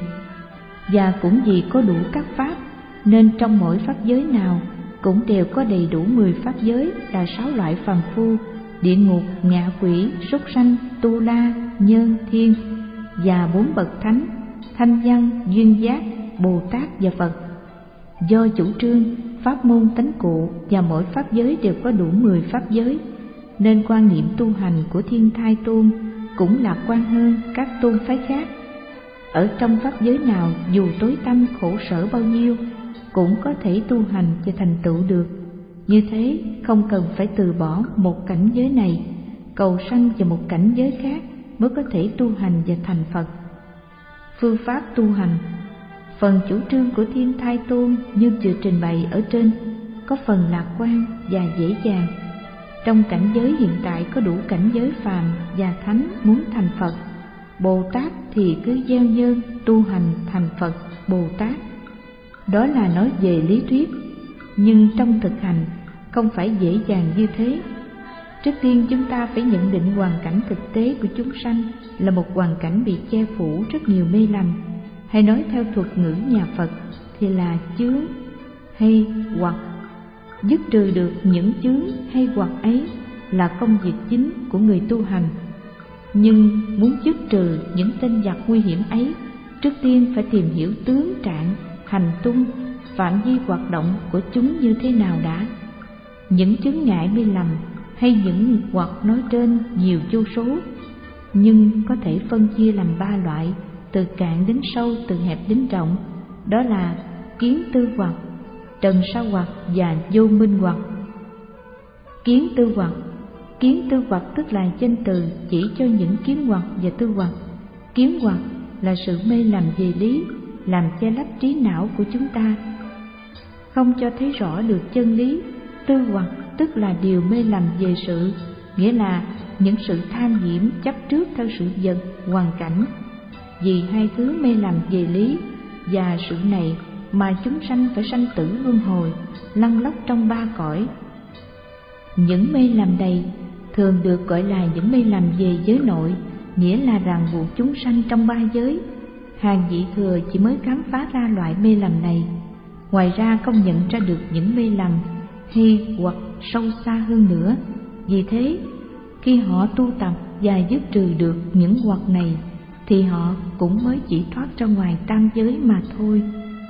Và cũng vì có đủ các pháp nên trong mỗi pháp giới nào cũng đều có đầy đủ mười pháp giới là sáu loại phàm phu, địa ngục, ngạ quỷ, súc sanh, tu la, nhân, thiên, và bốn bậc thánh, thanh văn, duyên giác, Bồ Tát và Phật. Do chủ trương pháp môn tánh cụ và mỗi pháp giới đều có đủ mười pháp giới, nên quan niệm tu hành của Thiên Thai Tôn cũng lạc quan hơn các tôn phái khác. Ở trong pháp giới nào dù tối tăm khổ sở bao nhiêu cũng có thể tu hành và thành tựu được. Như thế không cần phải từ bỏ một cảnh giới này, cầu sanh vào một cảnh giới khác mới có thể tu hành và thành Phật. Phương pháp tu hành. Phần chủ trương của Thiên Thai Tôn như vừa trình bày ở trên có phần lạc quan và dễ dàng. Trong cảnh giới hiện tại có đủ cảnh giới phàm và thánh muốn thành Phật. Bồ Tát thì cứ gieo nhân tu hành thành Phật Bồ Tát. Đó là nói về lý thuyết, nhưng trong thực hành không phải dễ dàng như thế. Trước tiên chúng ta phải nhận định hoàn cảnh thực tế của chúng sanh là một hoàn cảnh bị che phủ rất nhiều mê lầm, hay nói theo thuật ngữ nhà Phật thì là chướng hay hoặc. Dứt trừ được những chướng hay hoặc ấy là công việc chính của người tu hành. Nhưng muốn dứt trừ những tên giặc nguy hiểm ấy, trước tiên phải tìm hiểu tướng trạng, hành tung, phạm vi hoạt động của chúng như thế nào đã. Những chướng ngại mê lầm hay những hoặc nói trên nhiều vô số, nhưng có thể phân chia làm ba loại, từ cạn đến sâu, từ hẹp đến rộng. Đó là kiến tư hoặc, trần sa hoặc và vô minh hoặc. Kiến tư hoặc. Kiến tư hoặc tức là danh từ chỉ cho những kiến hoặc và tư hoặc. Kiến hoặc là sự mê lầm về lý, làm che lấp trí não của chúng ta, không cho thấy rõ được chân lý. Tư hoặc tức là điều mê lầm về sự, nghĩa là những sự tham nhiễm chấp trước theo sự vật, hoàn cảnh. Vì hai thứ mê lầm về lý và sự này mà chúng sanh phải sanh tử luân hồi, lăn lóc trong ba cõi. Những mê lầm này thường được gọi là những mê lầm về giới nội, nghĩa là ràng buộc chúng sanh trong ba giới. Hàng vị thừa chỉ mới khám phá ra loại mê lầm này, ngoài ra không nhận ra được những mê lầm hay hoặc sâu xa hơn nữa. Vì thế, khi họ tu tập và dứt trừ được những hoặc này, thì họ cũng mới chỉ thoát ra ngoài tam giới mà thôi.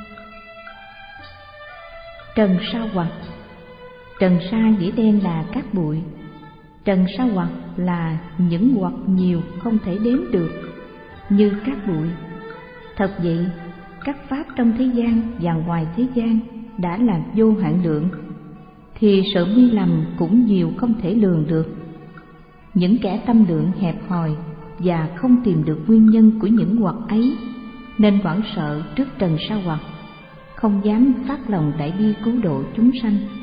Trần sa hoặc. Trần sa nghĩa đen là cát bụi. Trần sa hoặc là những hoặc nhiều không thể đếm được, như cát bụi. Thật vậy, các pháp trong thế gian và ngoài thế gian đã là vô hạn lượng, thì sự mê lầm cũng nhiều không thể lường được. Những kẻ tâm lượng hẹp hòi và không tìm được nguyên nhân của những hoặc ấy, nên hoảng sợ trước trần sa hoặc, không dám phát lòng đại bi cứu độ chúng sanh.